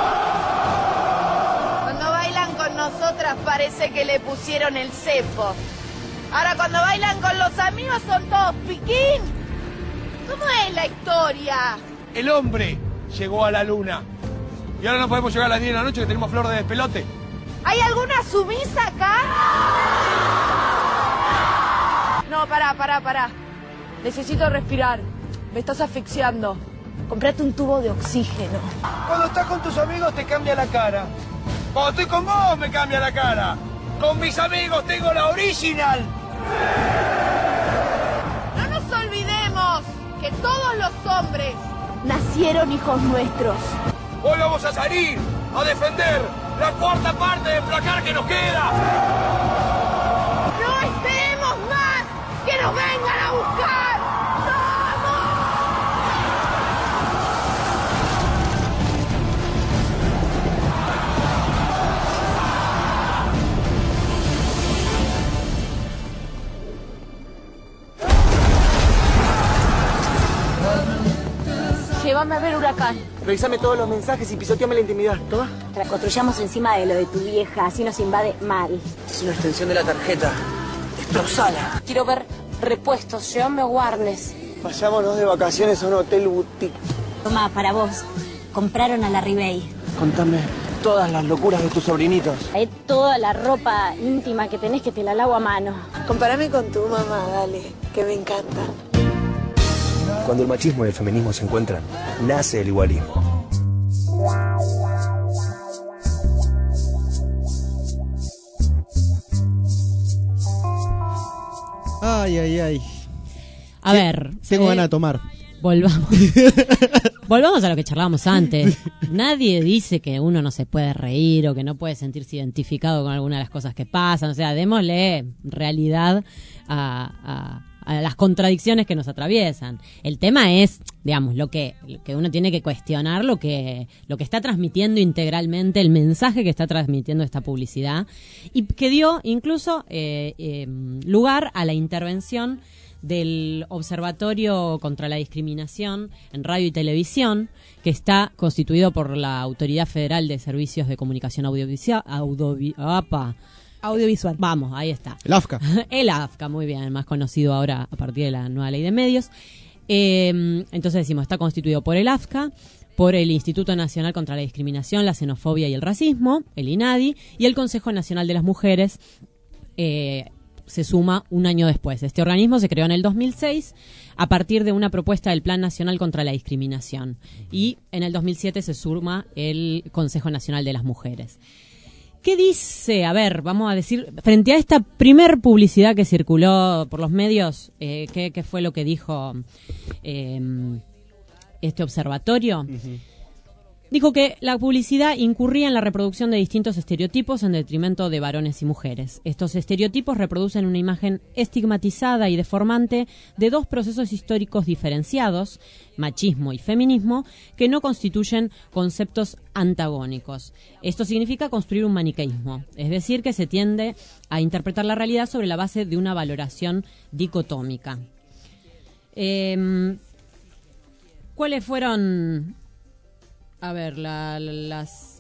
Cuando bailan con nosotras parece que le pusieron el cepo. Ahora cuando bailan con los amigos son todos piquín. ¿Cómo es la historia?
El hombre llegó a la luna. Y ahora no podemos llegar a las diez de la noche que tenemos flor de despelote.
¿Hay alguna sumisa acá? No, pará, pará, pará. Necesito respirar. Me estás asfixiando. Comprate un tubo de oxígeno.
Cuando estás con tus amigos te cambia la cara. Cuando estoy con vos me cambia la cara. Con mis amigos tengo la original.
No nos olvidemos que todos los hombres nacieron hijos nuestros.
Hoy vamos a salir a defender la cuarta parte del placar que nos queda.
¡No esperemos más! ¡Que nos vengan a buscar!
Llévame a ver Huracán.
Revísame todos los mensajes y pisoteame la intimidad. Toma.
La construyamos encima de lo de tu vieja, así nos invade mal.
Es una extensión de la tarjeta. Destrozala.
Quiero ver repuestos, llévame a Warnes.
Vayámonos de vacaciones a un hotel boutique.
Toma, para vos. Compraron a la Ribey.
Contame todas las locuras de tus sobrinitos.
Hay toda la ropa íntima que tenés que te la lavo a mano.
Compárame con tu mamá, dale, que me encanta.
Cuando el machismo y el feminismo se encuentran, nace el igualismo.
Ay, ay, ay.
A ver.
Tengo
eh,
ganas de tomar.
Volvamos. Volvamos a lo que charlábamos antes. Nadie dice que uno no se puede reír o que no puede sentirse identificado con alguna de las cosas que pasan. O sea, démosle realidad a, a, a las contradicciones que nos atraviesan. El tema es, digamos, lo que, lo que uno tiene que cuestionar, lo que, lo que está transmitiendo integralmente, el mensaje que está transmitiendo esta publicidad, y que dio incluso eh, eh, lugar a la intervención del Observatorio contra la Discriminación en Radio y Televisión, que está constituido por la Autoridad Federal de Servicios de Comunicación Audiovisual. Audiovi-
Audiovisual.
Vamos, ahí está.
El A F C A.
El A F C A, muy bien, más conocido ahora a partir de la nueva ley de medios. Eh, entonces decimos, está constituido por el A F C A, por el Instituto Nacional contra la Discriminación, la Xenofobia y el Racismo, el INADI, y el Consejo Nacional de las Mujeres, eh, se suma un año después. Este organismo se creó en el dos mil seis a partir de una propuesta del Plan Nacional contra la Discriminación, y en el dos mil siete se suma el Consejo Nacional de las Mujeres. ¿Qué dice? A ver, vamos a decir, frente a esta primer publicidad que circuló por los medios, eh, ¿qué, qué fue lo que dijo eh, este observatorio? Uh-huh. Dijo que la publicidad incurría en la reproducción de distintos estereotipos en detrimento de varones y mujeres. Estos estereotipos reproducen una imagen estigmatizada y deformante de dos procesos históricos diferenciados, machismo y feminismo, que no constituyen conceptos antagónicos. Esto significa construir un maniqueísmo, es decir, que se tiende a interpretar la realidad sobre la base de una valoración dicotómica. Eh, ¿Cuáles fueron... A ver, la, la, las...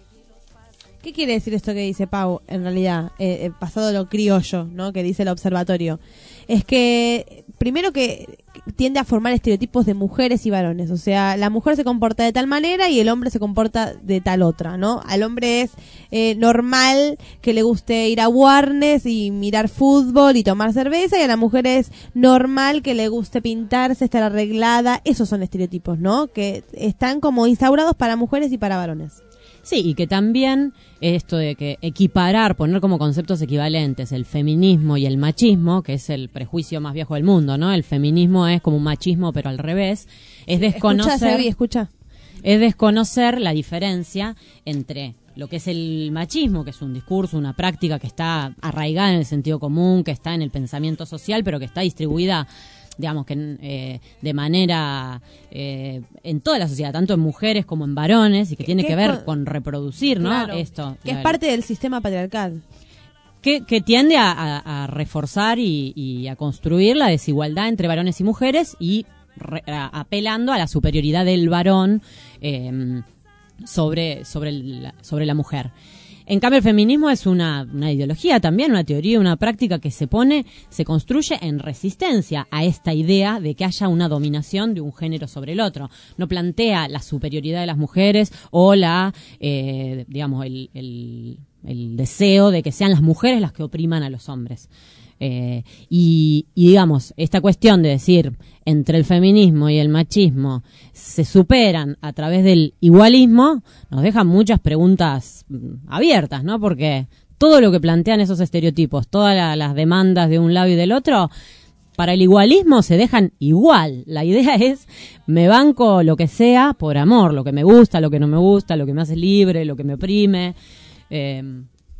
¿Qué quiere decir esto que dice Pau, en realidad, eh, pasado lo criollo, ¿no? Que dice el observatorio? Es que, primero que tiende a formar estereotipos de mujeres y varones. O sea, la mujer se comporta de tal manera y el hombre se comporta de tal otra, ¿no? Al hombre es eh, normal que le guste ir a Warnes y mirar fútbol y tomar cerveza, y a la mujer es normal que le guste pintarse, estar arreglada. Esos son estereotipos, ¿no? Que están como instaurados para mujeres y para varones.
Sí, y que también esto de que equiparar, poner como conceptos equivalentes el feminismo y el machismo, que es el prejuicio más viejo del mundo, ¿no? El feminismo es como un machismo, pero al revés. Es desconocer,
escucha, Sebi, escucha.
Es desconocer la diferencia entre lo que es el machismo, que es un discurso, una práctica que está arraigada en el sentido común, que está en el pensamiento social, pero que está distribuida, digamos, que eh, de manera eh, en toda la sociedad, tanto en mujeres como en varones, y que tiene que ver con, con reproducir, ¿no?
Claro,
esto
que es parte del sistema patriarcal.
Que, que tiende a, a, a reforzar y, y a construir la desigualdad entre varones y mujeres, y re, a, apelando a la superioridad del varón eh, sobre, sobre, el, sobre la mujer. En cambio, el feminismo es una, una ideología también, una teoría, una práctica que se pone, se construye en resistencia a esta idea de que haya una dominación de un género sobre el otro. No plantea la superioridad de las mujeres o la, eh, digamos, el, el, el deseo de que sean las mujeres las que opriman a los hombres. Eh, y, y digamos, esta cuestión de decir entre el feminismo y el machismo se superan a través del igualismo, nos deja muchas preguntas abiertas, ¿no? Porque todo lo que plantean esos estereotipos, todas la, las demandas de un lado y del otro, para el igualismo se dejan igual. La idea es, me banco lo que sea por amor, lo que me gusta, lo que no me gusta, lo que me hace libre, lo que me oprime, eh, ¿no?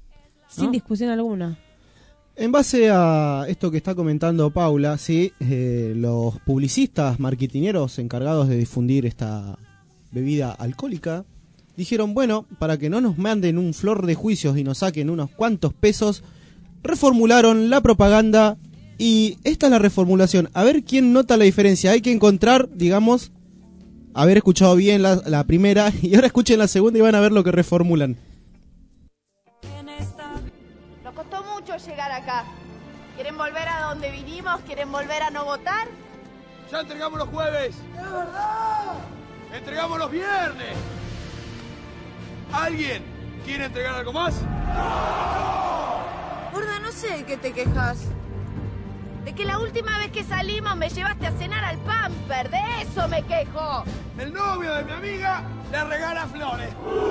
Sin discusión alguna.
En base a esto que está comentando Paula, sí, eh, los publicistas marketineros encargados de difundir esta bebida alcohólica dijeron, bueno, para que no nos manden un flor de juicios y nos saquen unos cuantos pesos, reformularon la propaganda, y esta es la reformulación. A ver quién nota la diferencia. Hay que encontrar, digamos, haber escuchado bien la, la primera, y ahora escuchen la segunda y van a ver lo que reformulan.
Llegar acá. ¿Quieren volver a donde vinimos? ¿Quieren volver a no votar?
Ya entregamos los jueves. ¡Es verdad! Entregamos los viernes. ¿Alguien quiere entregar algo más?
Gorda, no sé de qué te quejas. De que la última vez que salimos me llevaste a cenar al Pamper. De eso me quejo.
El novio de mi amiga le regala flores.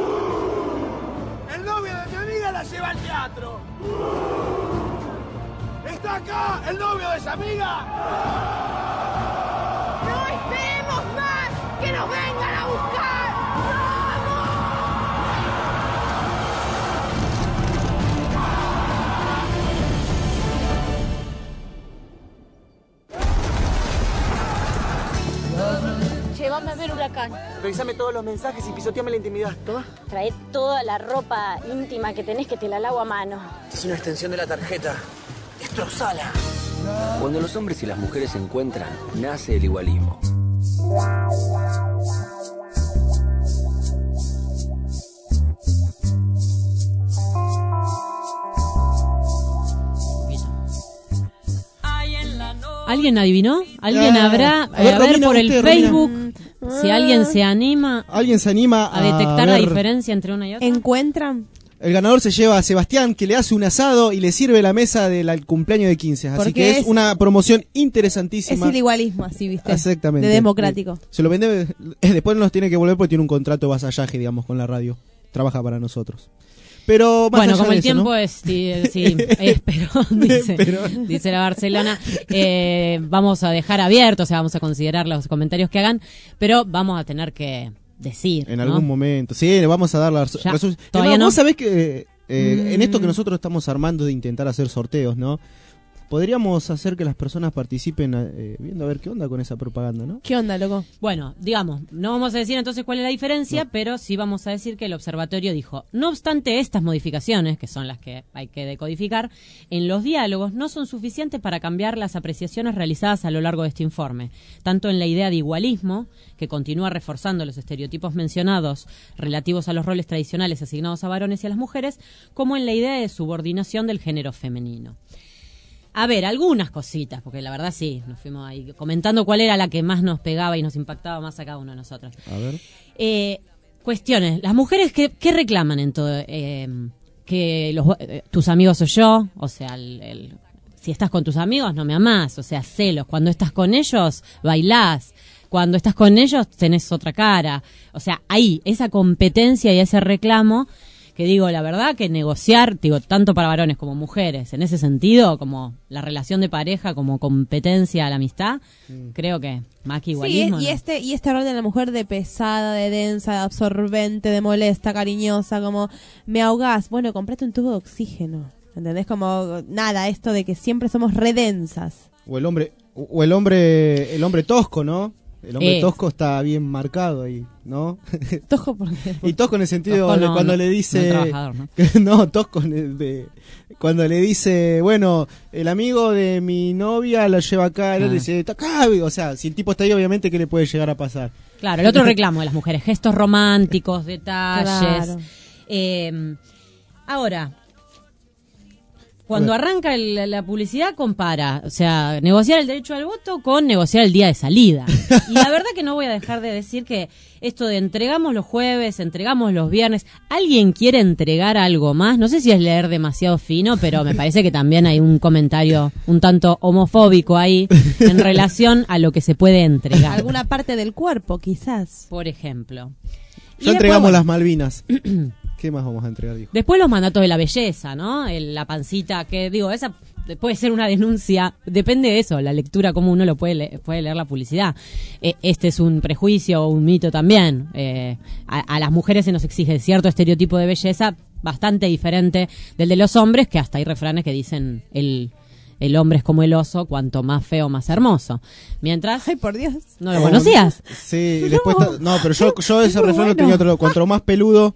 El novio de mi amiga la lleva al teatro. ¿Está acá el novio de esa amiga?
¡No esperemos más! ¡Que nos vengan
buscan?
Revisame todos los mensajes y pisoteame la intimidad. Toma.
Trae toda la ropa íntima que tenés que te la lavo a mano.
Es una extensión de la tarjeta. Destrozala.
Cuando los hombres y las mujeres se encuentran, nace el igualismo.
¿Alguien adivinó? ¿Alguien
Ah,
habrá?
a ver,
A ver,
Romina,
por el
usted,
Facebook,
Romina.
si alguien se anima
Alguien se anima
a detectar
a
la
ver.
diferencia entre una y otra.
¿Encuentran?
El ganador se lleva a Sebastián, que le hace un asado y le sirve la mesa del al cumpleaños de quince. Así
Porque
que es,
es-
una promoción
Es
interesantísima.
el igualismo, así, ¿viste?
Exactamente.
De democrático.
Se lo vende, eh, después nos tiene que volver porque tiene un contrato de vasallaje, digamos, con la radio. Trabaja para nosotros. Pero más
Bueno,
allá
como
de
el
eso,
tiempo
¿no?
es, sí, sí, es Perón, dice,
Perón.
dice la Barcelona, eh, vamos a dejar abierto, o sea, vamos a considerar los comentarios que hagan, pero vamos a tener que decir,
En
¿no?
algún momento. Sí, le vamos a dar la
Ya,
resolución.
todavía no.
Vos sabés que eh,
Mm.
en esto que nosotros estamos armando de intentar hacer sorteos, ¿no? Podríamos hacer que las personas participen eh, viendo a ver qué onda con esa propaganda, ¿no?
¿Qué onda, loco?
Bueno, digamos, no vamos a decir entonces cuál es la diferencia, pero sí vamos a decir que el observatorio dijo, no obstante estas modificaciones, que son las que hay que decodificar, en los diálogos no son suficientes para cambiar las apreciaciones realizadas a lo largo de este informe, tanto en la idea de igualismo, que continúa reforzando los estereotipos mencionados relativos a los roles tradicionales asignados a varones y a las mujeres, como en la idea de subordinación del género femenino. A ver, algunas cositas, porque la verdad sí, nos fuimos ahí comentando cuál era la que más nos pegaba y nos impactaba más a cada uno de nosotros.
A ver.
Eh, cuestiones, las mujeres, ¿qué, qué reclaman en todo? Eh, que los, eh, tus amigos soy yo, o sea, el, el, si estás con tus amigos no me amás, o sea, celos. Cuando estás con ellos, bailás. Cuando estás con ellos, tenés otra cara. O sea, ahí, esa competencia y ese reclamo, que digo, la verdad que negociar, digo, tanto para varones como mujeres, en ese sentido, como la relación de pareja, como competencia a la amistad,
Mm.
creo que más que
Sí,
igualismo.
y
¿no?
este y este rol de la mujer de pesada, de densa, de absorbente, de molesta, cariñosa, como me ahogás, bueno, comprate un tubo de oxígeno, ¿entendés? Como nada, esto de que siempre somos redensas.
O el hombre, o el hombre, el hombre tosco, ¿no? El hombre
Eh.
tosco está bien marcado ahí, ¿no?
Tosco porque
Y tosco en el sentido
Tosco
de
no,
cuando
no,
le
no
dice
el trabajador, ¿no?
no, tosco en el de cuando le dice, bueno, el amigo de mi novia lo lleva acá, él
Ah.
le dice, está acá, o sea, si el tipo está ahí, obviamente, ¿qué le puede llegar a pasar?
Claro, el otro reclamo de las mujeres, gestos románticos, detalles.
Claro.
Eh, ahora, cuando
A ver.
arranca el- la publicidad, compara, o sea, negociar el derecho al voto con negociar el día de salida. Y la verdad que no voy a dejar de decir que esto de entregamos los jueves, entregamos los viernes, ¿alguien quiere entregar algo más? No sé si es leer demasiado fino, pero me parece que también hay un comentario un tanto homofóbico ahí en relación a lo que se puede entregar.
alguna parte del cuerpo, quizás.
Por ejemplo. Y
Ya entregamos
después,
las
bueno,
Malvinas. ¿Qué más vamos a entregar, dijo?
Después los mandatos de la belleza, ¿no? El- la pancita, que digo, esa puede ser una denuncia, depende de eso, la lectura, cómo uno lo puede, le- puede leer la publicidad. Eh, este es un prejuicio o un mito también. Eh, a, a las mujeres se nos exige cierto estereotipo de belleza bastante diferente del de los hombres, que hasta hay refranes que dicen el... El hombre es como el oso, cuanto más feo, más hermoso. Mientras...
Ay, por Dios.
¿No lo conocías?
Sí, y después está- no, pero yo, yo ese
muy
refrán lo
bueno.
tenía otro, cuanto más peludo,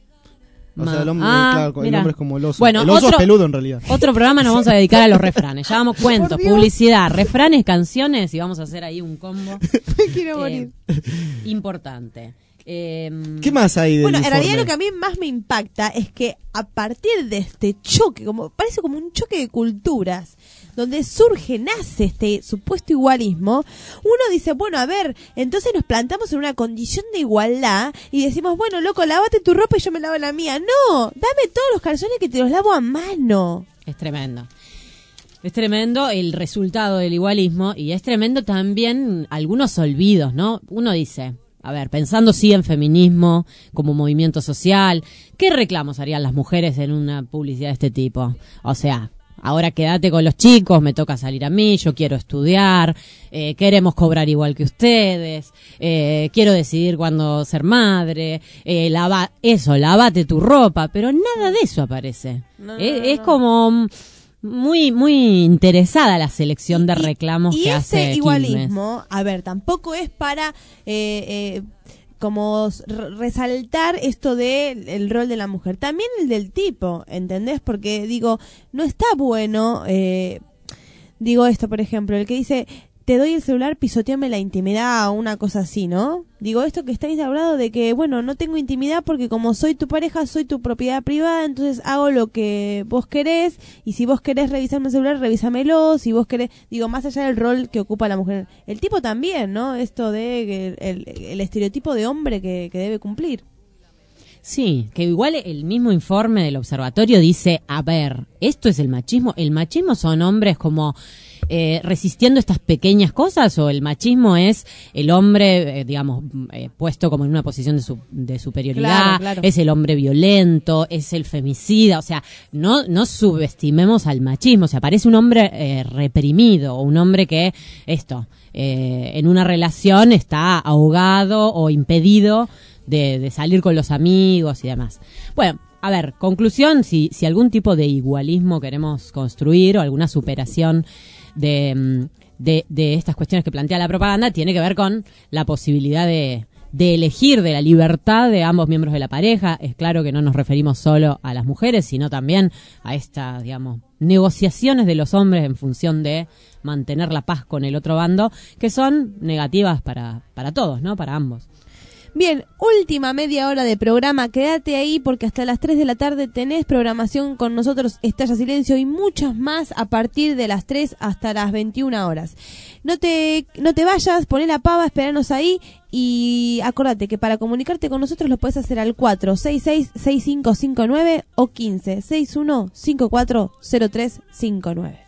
o
Ma-
sea, el hombre,
Ah,
claro, el
mira.
hombre es como el oso.
Bueno,
el oso
otro-
es peludo en realidad.
Otro programa nos vamos a dedicar a los refranes. Ya vamos cuentos,
Por Dios.
publicidad, refranes, canciones y vamos a hacer ahí un combo
Me quiero
eh,
morir.
importante. Eh,
¿Qué más hay del
Bueno, en
informe?
realidad lo que a mí más me impacta es que a partir de este choque, como parece como un choque de culturas, donde surge, nace este supuesto igualismo, uno dice, bueno, a ver, entonces nos plantamos en una condición de igualdad y decimos, bueno, loco, lávate tu ropa y yo me lavo la mía. No, dame todos los calzones que te los lavo a mano.
Es tremendo. Es tremendo el resultado del igualismo y es tremendo también algunos olvidos, ¿no? Uno dice, a ver, pensando sí en feminismo como movimiento social, ¿qué reclamos harían las mujeres en una publicidad de este tipo? O sea, ahora quédate con los chicos, me toca salir a mí, yo quiero estudiar, eh, queremos cobrar igual que ustedes, eh, quiero decidir cuándo ser madre, eh, lava, eso, lavate tu ropa, pero nada de eso aparece.
No,
Eh,
no, no,
es
no.
como muy muy interesada la selección de reclamos
Y
que
ese
hace Quilmes.
igualismo, a ver, tampoco es para eh, eh, como r- resaltar esto de el rol de la mujer, también el del tipo, ¿entendés? Porque digo, no está bueno, eh, digo esto, por ejemplo, el que dice, te doy el celular, pisoteame la intimidad o una cosa así, ¿no? Digo, esto que estáis hablando de que, bueno, no tengo intimidad porque como soy tu pareja, soy tu propiedad privada, entonces hago lo que vos querés, y si vos querés revisarme el celular, revísamelo, si vos querés, digo, más allá del rol que ocupa la mujer. El tipo también, ¿no? Esto de el, el, el estereotipo de hombre que, que debe cumplir.
Sí, que igual el mismo informe del observatorio dice, a ver, ¿esto es el machismo? ¿El machismo son hombres como eh, resistiendo estas pequeñas cosas o el machismo es el hombre, eh, digamos, eh, puesto como en una posición de, su, de superioridad,
claro, claro.
es el hombre violento, es el femicida? O sea, no, no subestimemos al machismo, o sea, parece un hombre eh, reprimido, o un hombre que esto, eh, en una relación está ahogado o impedido De, de salir con los amigos y demás. Bueno, a ver, conclusión, si, si algún tipo de igualismo queremos construir o alguna superación de, de, de estas cuestiones que plantea la propaganda, tiene que ver con la posibilidad de, de elegir, de la libertad de ambos miembros de la pareja. Es claro que no nos referimos solo a las mujeres, sino también a estas, digamos, negociaciones de los hombres en función de mantener la paz con el otro bando, que son negativas para, para todos, ¿no? Para ambos.
Bien, última media hora de programa, quédate ahí porque hasta las tres de la tarde tenés programación con nosotros, Estalla Silencio y muchas más a partir de las tres hasta las veintiuna horas. No te, no te vayas, poné la pava, esperanos ahí y acordate que para comunicarte con nosotros lo puedes hacer al cuatro seis seis, seis cinco cinco nueve o quince, sesenta y uno, cincuenta y cuatro, cero tres cincuenta y nueve.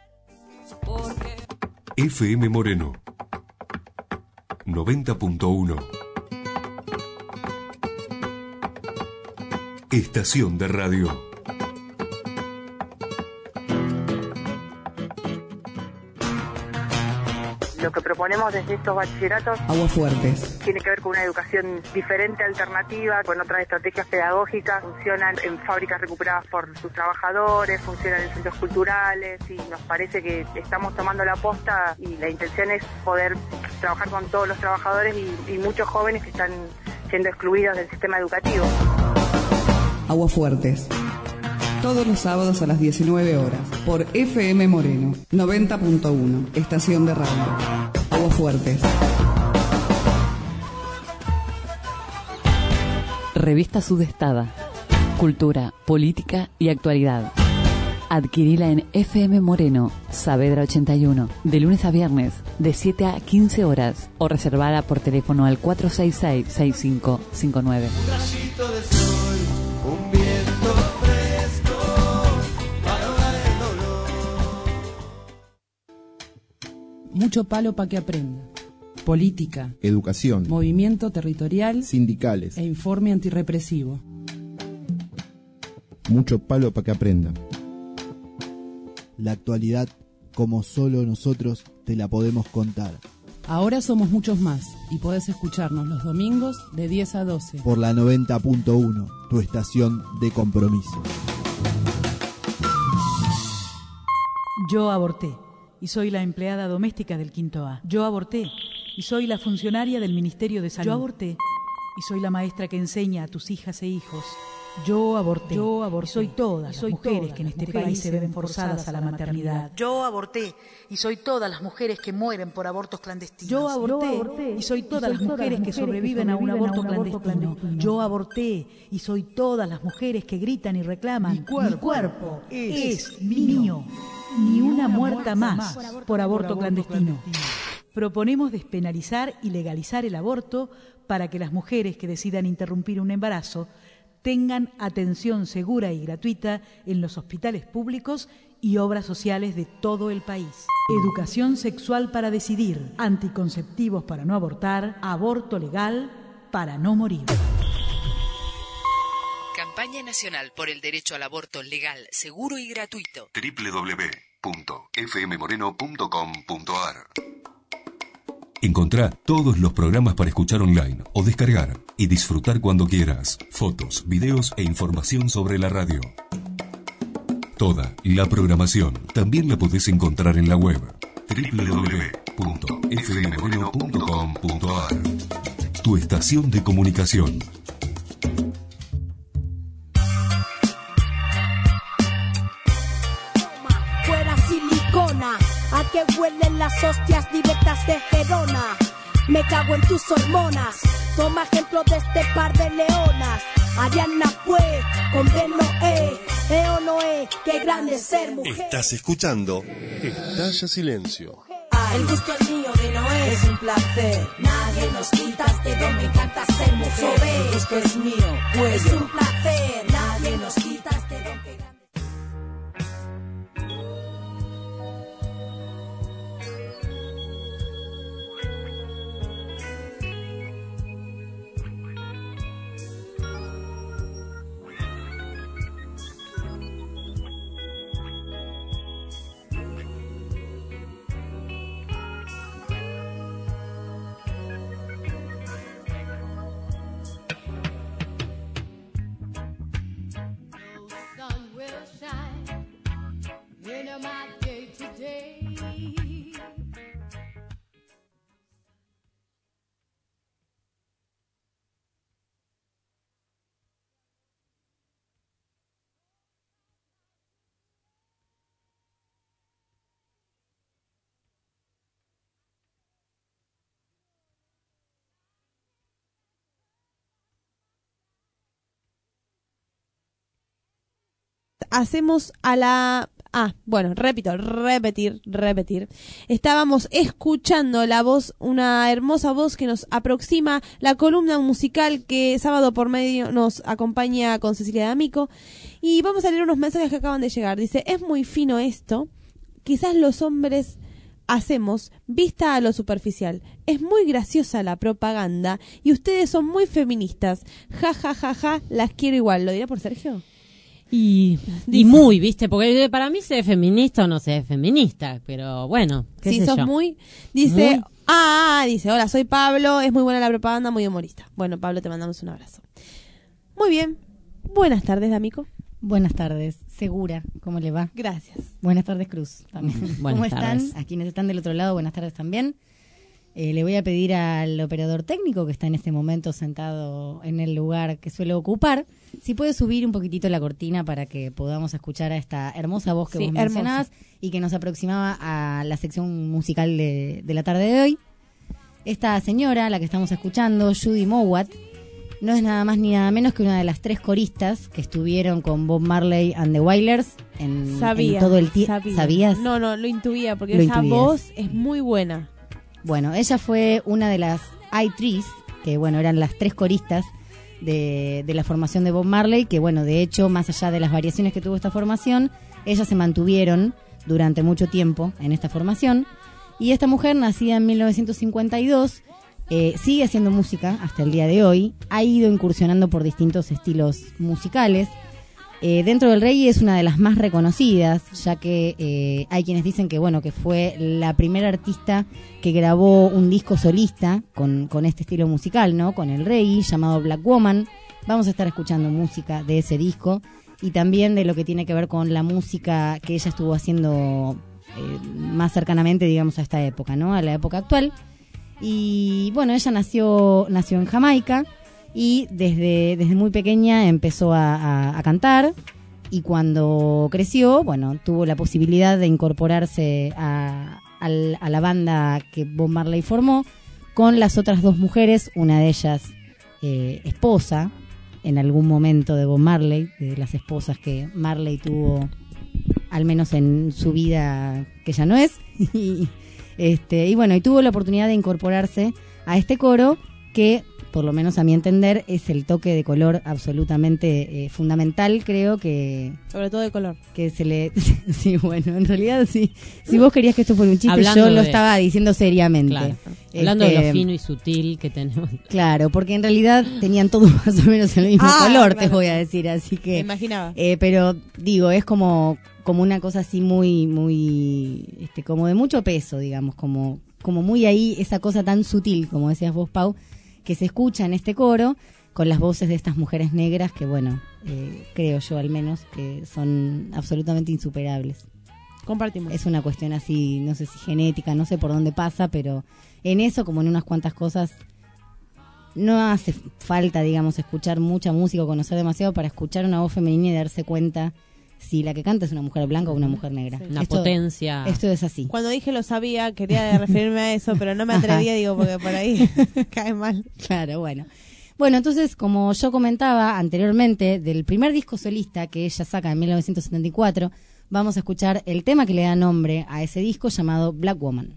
F M Moreno noventa punto uno. Estación de radio.
Lo que proponemos desde estos bachilleratos
Aguafuertes
tiene que ver con una educación diferente, alternativa, con otras estrategias pedagógicas. Funcionan en fábricas recuperadas por sus trabajadores, funcionan en centros culturales y nos parece que estamos tomando la posta y la intención es poder trabajar con todos los trabajadores y, y muchos jóvenes que están siendo excluidos del sistema educativo.
Aguafuertes. Todos los sábados a las diecinueve horas por F M Moreno noventa punto uno, estación de radio. Aguafuertes.
Revista Sudestada. Cultura, política y actualidad. Adquirila en F M Moreno, Saavedra ochenta y uno, de lunes a viernes, de siete a quince horas, o reservada por teléfono al cuatro seis seis, seis cinco cinco nueve.
Un rayito de sol, un viento fresco, para ahogar el dolor.
Mucho palo para que aprenda. Política,
educación,
movimiento territorial,
sindicales
e informe antirrepresivo.
Mucho palo para que aprenda.
La actualidad, como solo nosotros te la podemos contar.
Ahora somos muchos más y podés escucharnos los domingos de diez a doce.
Por la noventa punto uno, tu estación de compromiso.
Yo aborté y soy la empleada doméstica del Quinto A. Yo aborté y soy la funcionaria del Ministerio de Salud. Yo aborté y soy la maestra que enseña a tus hijas e hijos. Yo aborté. Yo aborté. Y soy todas y soy las mujeres que en este país se ven forzadas a la maternidad. Yo aborté y soy todas las mujeres que mueren por abortos clandestinos. Yo aborté y soy todas las mujeres que sobreviven a un aborto clandestino. Yo aborté y soy todas las mujeres que gritan y reclaman. Mi cuerpo, mi cuerpo es, es mío. Ni una muerta más por aborto clandestino. Proponemos despenalizar y legalizar el aborto para que las mujeres que decidan interrumpir un embarazo tengan atención segura y gratuita en los hospitales públicos y obras sociales de todo el país. Educación sexual para decidir, anticonceptivos para no abortar, aborto legal para no morir.
Campaña Nacional por el Derecho al Aborto Legal, Seguro y Gratuito.
doble u doble u doble u punto f m moreno punto com punto a r. Encontrá todos los programas para escuchar online o descargar y disfrutar cuando quieras. Fotos, videos e información sobre la radio. Toda la programación también la podés encontrar en la web doble u doble u doble u punto f m moreno punto com punto a r. Tu estación de comunicación.
Fuera silicona, a que huelen las hostias directas de Gerona. Me cago en tus hormonas, toma ejemplo de este par de leonas. Ariana pues, con B no E, E o no E, qué grande ser mujer.
Estás escuchando Estalla Silencio.
El gusto es mío de Noé, es un placer. Nadie nos quita este don, me encanta ser mujer. El gusto es mío, pues es un placer. Nadie nos quita este don, que grande.
Hacemos a la... Ah, bueno, repito, repetir, repetir. Estábamos escuchando la voz, una hermosa voz que nos aproxima la columna musical que sábado por medio nos acompaña con Cecilia D'Amico. Y vamos a leer unos mensajes que acaban de llegar. Dice, es muy fino esto. Quizás los hombres hacemos vista a lo superficial. Es muy graciosa la propaganda y ustedes son muy feministas. Ja, ja, ja, ja, las quiero igual. ¿Lo dirá por Sergio?
Y, y muy, ¿viste? Porque para mí ser feminista o no ser feminista, pero bueno, qué
sí,
sé
sos
yo.
muy... Dice,
Muy.
ah, dice, hola, soy Pablo, es muy buena la propaganda, muy humorista. Bueno, Pablo, te mandamos un abrazo. Muy bien. Buenas tardes, D'Amico.
Buenas tardes, Segura, ¿cómo le va?
Gracias.
Buenas tardes, Cruz, también.
Buenas
¿Cómo
tardes.
están? A quienes están del otro lado, buenas tardes también. Eh, le voy a pedir al operador técnico que está en este momento sentado en el lugar que suele ocupar, si puede subir un poquitito la cortina para que podamos escuchar a esta hermosa voz que
Sí,
vos mencionabas
hermosa.
y que nos aproximaba a la sección musical de, de la tarde de hoy. Esta señora, la que estamos escuchando, Judy Mowat, no es nada más ni nada menos que una de las tres coristas que estuvieron con Bob Marley and the Wailers en,
Sabía,
en todo el tiempo.
sabía.
¿Sabías?
No, no, lo intuía, porque
Lo
esa
intuías.
voz es muy buena.
Bueno, ella fue una de las I-Threes, que bueno, eran las tres coristas de, de la formación de Bob Marley, que bueno, de hecho, más allá de las variaciones que tuvo esta formación, ellas se mantuvieron durante mucho tiempo en esta formación. Y esta mujer, nacida en mil novecientos cincuenta y dos, eh, sigue haciendo música hasta el día de hoy, ha ido incursionando por distintos estilos musicales. Eh, dentro del reggae es una de las más reconocidas, ya que eh, hay quienes dicen que bueno que fue la primera artista que grabó un disco solista con, con este estilo musical, ¿no? Con el reggae, llamado Black Woman. Vamos a estar escuchando música de ese disco y también de lo que tiene que ver con la música que ella estuvo haciendo eh, más cercanamente, digamos, a esta época, ¿no? A la época actual. Y bueno, ella nació, nació en Jamaica. Y desde, desde muy pequeña empezó a, a, a cantar y cuando creció, bueno, tuvo la posibilidad de incorporarse a, a, a la banda que Bob Marley formó con las otras dos mujeres, una de ellas eh, esposa en algún momento de Bob Marley, de las esposas que Marley tuvo al menos en su vida que ya no es, y, este, y bueno, y tuvo la oportunidad de incorporarse a este coro que, por lo menos a mi entender, es el toque de color absolutamente eh, fundamental, creo que...
Sobre todo de color.
Que se le... sí, bueno, en realidad sí. Si vos querías que esto fuera un chiste,
Hablando
yo lo
de-
estaba diciendo seriamente.
Claro. Hablando de
Este,
lo fino y sutil que tenemos.
Claro, porque en realidad tenían todo más o menos el mismo
Ah,
color, te
claro.
voy a decir, así que...
Me imaginaba.
Eh, pero digo, es como, como una cosa así muy, muy, este, como de mucho peso, digamos, como, como muy ahí, esa cosa tan sutil, como decías vos, Pau, que se escucha en este coro con las voces de estas mujeres negras que, bueno, eh, creo yo al menos que son absolutamente insuperables.
Compartimos.
Es una cuestión así, no sé si genética, no sé por dónde pasa, pero en eso, como en unas cuantas cosas, no hace falta, digamos, escuchar mucha música o conocer demasiado para escuchar una voz femenina y darse cuenta si la que canta es una mujer blanca o una mujer negra.
Sí. Una
esto,
potencia.
Esto es así.
Cuando dije lo sabía, quería referirme a eso, pero no me atrevía, digo, porque por ahí cae mal.
Claro, bueno. Bueno, entonces, como yo comentaba anteriormente, del primer disco solista que ella saca en mil novecientos setenta y cuatro, vamos a escuchar el tema que le da nombre a ese disco llamado Black Woman.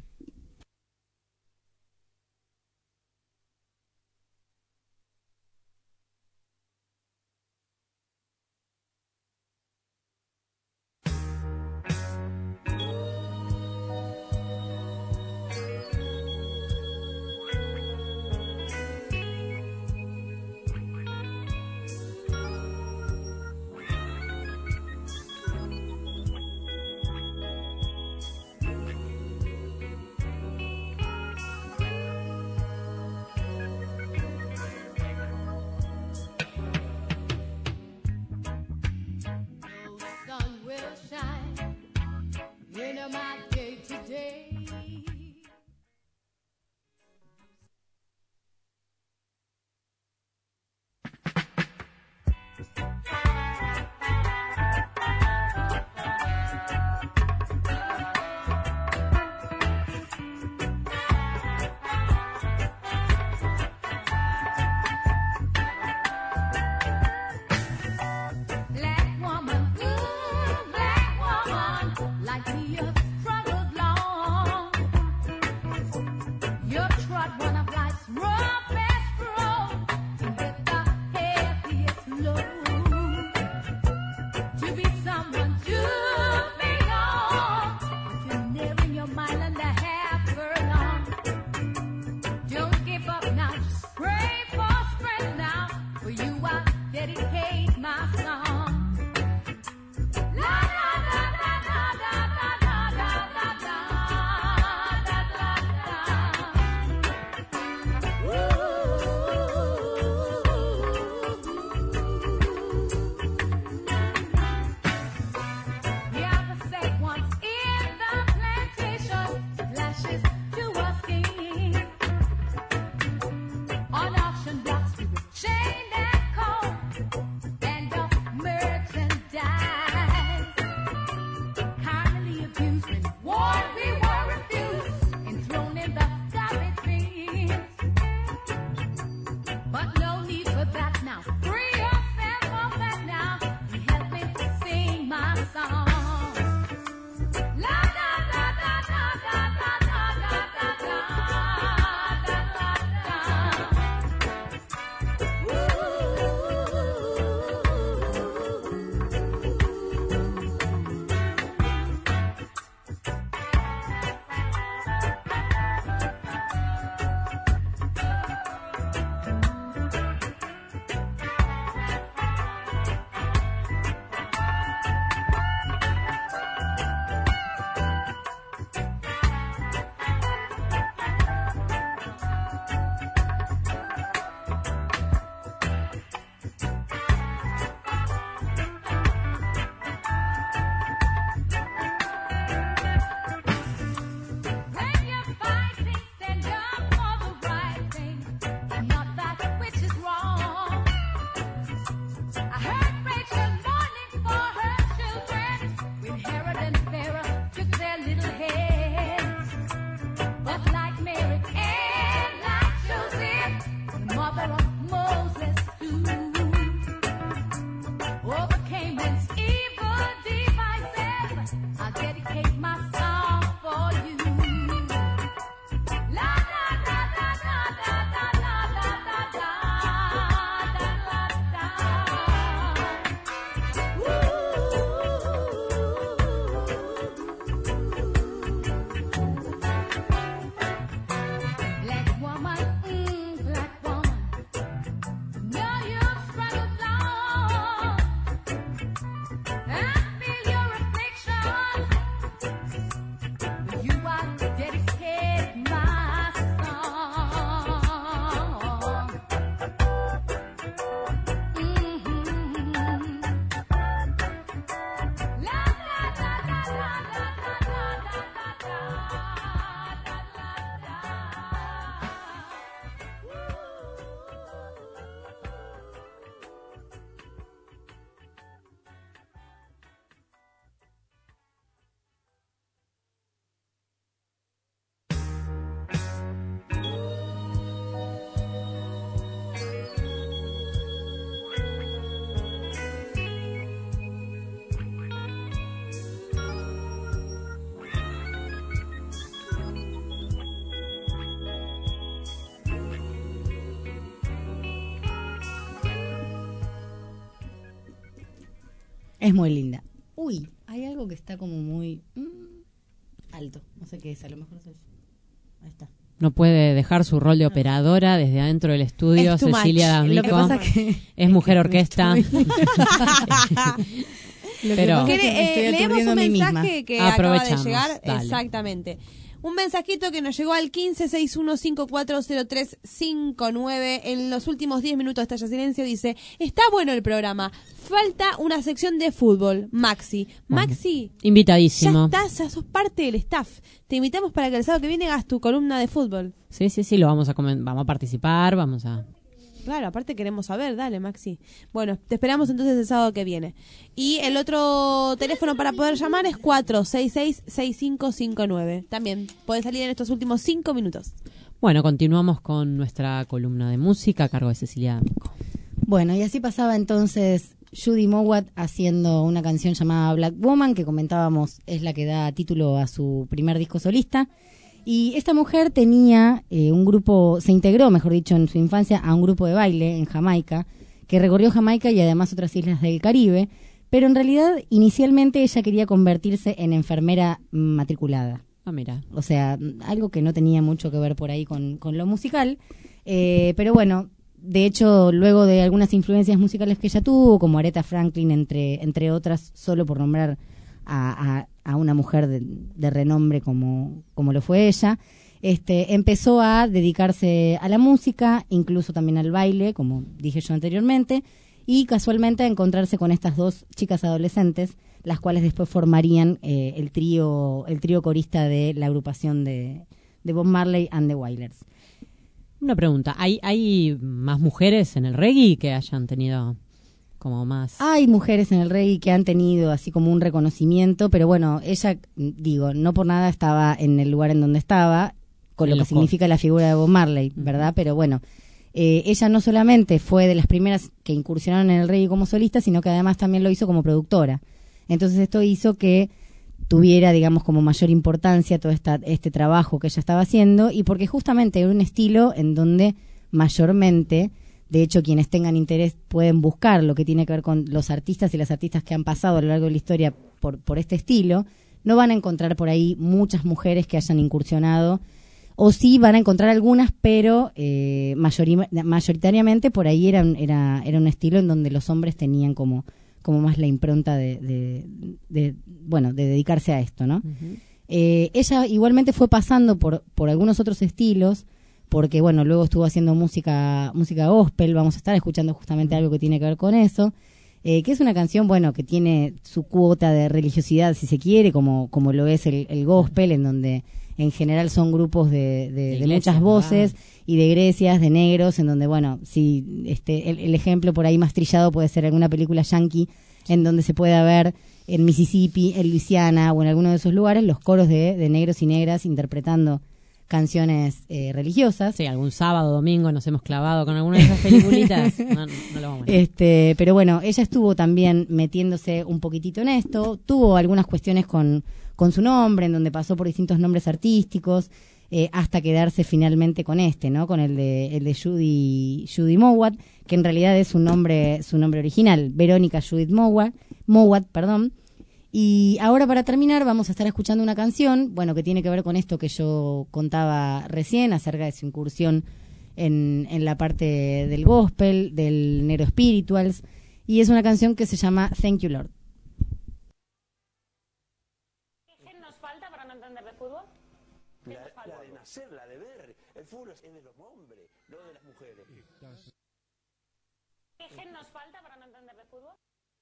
Es muy linda. Uy, hay algo que está como muy mm, alto. No sé qué es, a lo mejor es eso. Ahí está.
No puede dejar su rol de operadora desde adentro del estudio. Cecilia D'Amico
que
es mujer orquesta. Pero
que, eh, leemos un mensaje que acaba de llegar.
Dale.
Exactamente. Un mensajito que nos llegó al quince seis uno cinco cuatro cero tres cinco nueve. En los últimos diez minutos de Estalla Silencio dice: está bueno el programa, falta una sección de fútbol. Maxi,
Bueno,
Maxi,
invitadísimo.
ya estás, ya sos parte del staff. Te invitamos para que el sábado que viene hagas tu columna de fútbol.
Sí, sí, sí, lo vamos a comen- vamos a participar, vamos a...
Claro, aparte queremos saber, dale Maxi. Bueno, te esperamos entonces el sábado que viene. Y el otro teléfono para poder llamar es cuatro seis seis, seis cinco cinco nueve. También puede salir en estos últimos cinco minutos.
Bueno, continuamos con nuestra columna de música a cargo de Cecilia D'Amico.
Bueno, y así pasaba entonces Judy Mowat haciendo una canción llamada Black Woman, que comentábamos es la que da título a su primer disco solista. Y esta mujer tenía eh, un grupo, se integró, mejor dicho, en su infancia a un grupo de baile en Jamaica, que recorrió Jamaica y además otras islas del Caribe, pero en realidad inicialmente ella quería convertirse en enfermera matriculada.
Ah, mira.
O sea, algo que no tenía mucho que ver por ahí con, con lo musical, eh, pero bueno, de hecho, luego de algunas influencias musicales que ella tuvo, como Aretha Franklin, entre, entre otras, solo por nombrar a, a, a una mujer de, de renombre como, como lo fue ella, este, empezó a dedicarse a la música, incluso también al baile, como dije yo anteriormente, y casualmente a encontrarse con estas dos chicas adolescentes, las cuales después formarían eh, el trío el trío corista de la agrupación de, de Bob Marley and the Wailers.
Una pregunta, ¿hay, ¿hay más mujeres en el reggae que hayan tenido como más?
Hay mujeres en el reggae que han tenido así como un reconocimiento, pero bueno, ella, digo, no por nada estaba en el lugar en donde estaba, con lo que significa la figura de Bob Marley, ¿verdad? Pero bueno, eh, ella no solamente fue de las primeras que incursionaron en el reggae como solista, sino que además también lo hizo como productora. Entonces esto hizo que tuviera, digamos, como mayor importancia todo esta, este trabajo que ella estaba haciendo, y porque justamente era un estilo en donde mayormente, de hecho, quienes tengan interés pueden buscar lo que tiene que ver con los artistas y las artistas que han pasado a lo largo de la historia por, por este estilo. No van a encontrar por ahí muchas mujeres que hayan incursionado, o sí van a encontrar algunas, pero eh, mayori- mayoritariamente por ahí era, era, era un estilo en donde los hombres tenían como, como más la impronta de, de, de, bueno, de dedicarse a esto, ¿no? Uh-huh. Eh, ella igualmente fue pasando por, por algunos otros estilos, porque bueno, luego estuvo haciendo música música gospel. Vamos a estar escuchando justamente algo que tiene que ver con eso, eh, que es una canción, bueno, que tiene su cuota de religiosidad, si se quiere, como, como lo es el, el gospel, en donde en general son grupos de, de, de, de iglesias, muchas voces, ¿verdad? Y de iglesias, de negros, en donde, bueno, si este el, el ejemplo por ahí más trillado puede ser alguna película yankee, en donde se pueda ver en Mississippi, en Luisiana o en alguno de esos lugares los coros de, de negros y negras interpretando canciones eh, religiosas.
Sí, algún sábado, domingo nos hemos clavado con alguna de esas peliculitas. No, no lo vamos a
este, pero bueno, ella estuvo también metiéndose un poquitito en esto. Tuvo algunas cuestiones con, con su nombre, en donde pasó por distintos nombres artísticos, eh, hasta quedarse finalmente con este, ¿no? Con el de el de Judy Judy Mowat, que en realidad es su nombre su nombre original, Verónica Judith Mowat, Mowat, perdón. Y ahora, para terminar, vamos a estar escuchando una canción, bueno, que tiene que ver con esto que yo contaba recién acerca de su incursión en, en la parte del gospel, del Nero Spirituals, y es una canción que se llama Thank You Lord.
¿Qué nos falta para no entender de fútbol?
La, la de nacer, la de ver. El fútbol es de los hombres, no de las mujeres.
¿Qué nos falta para no entender de fútbol?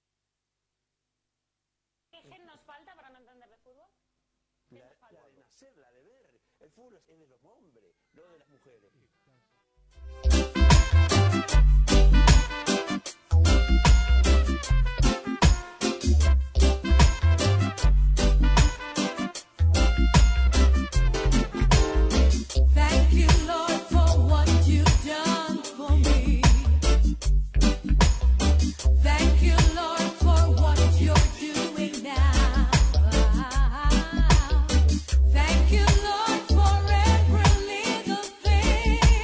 ¿Qué nos falta para no entender de fútbol?
La, la de nacer, la de ver. El fútbol es de los hombres, no de las mujeres.
Thank you, Lord, for what you've done for me. Thank you, Lord, for what you're doing now. Thank you, Lord, for every little thing.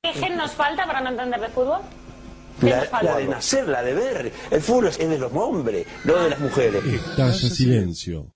¿Qué gen nos falta para no entender de fútbol? ¿Qué
La,
nos falta?
la de nacer, la de ver. El fútbol es de los hombres, no de las mujeres.
Estalla silencio.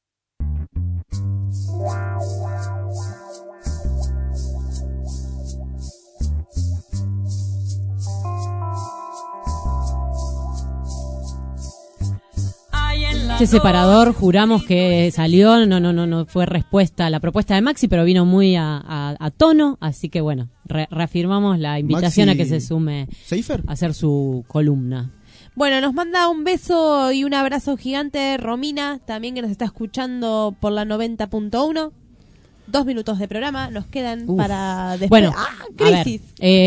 Este separador juramos que salió, no, no, no, no fue respuesta a la propuesta de Maxi, pero vino muy a, a, a tono, así que bueno, re, reafirmamos la invitación
Maxi
a que se sume
¿Seifer?
a hacer su columna.
Bueno, nos manda un beso y un abrazo gigante Romina, también que nos está escuchando por la noventa punto uno. Dos minutos de programa nos quedan
Uf.
para después.
Bueno,
¡Ah,
a ver,
crisis!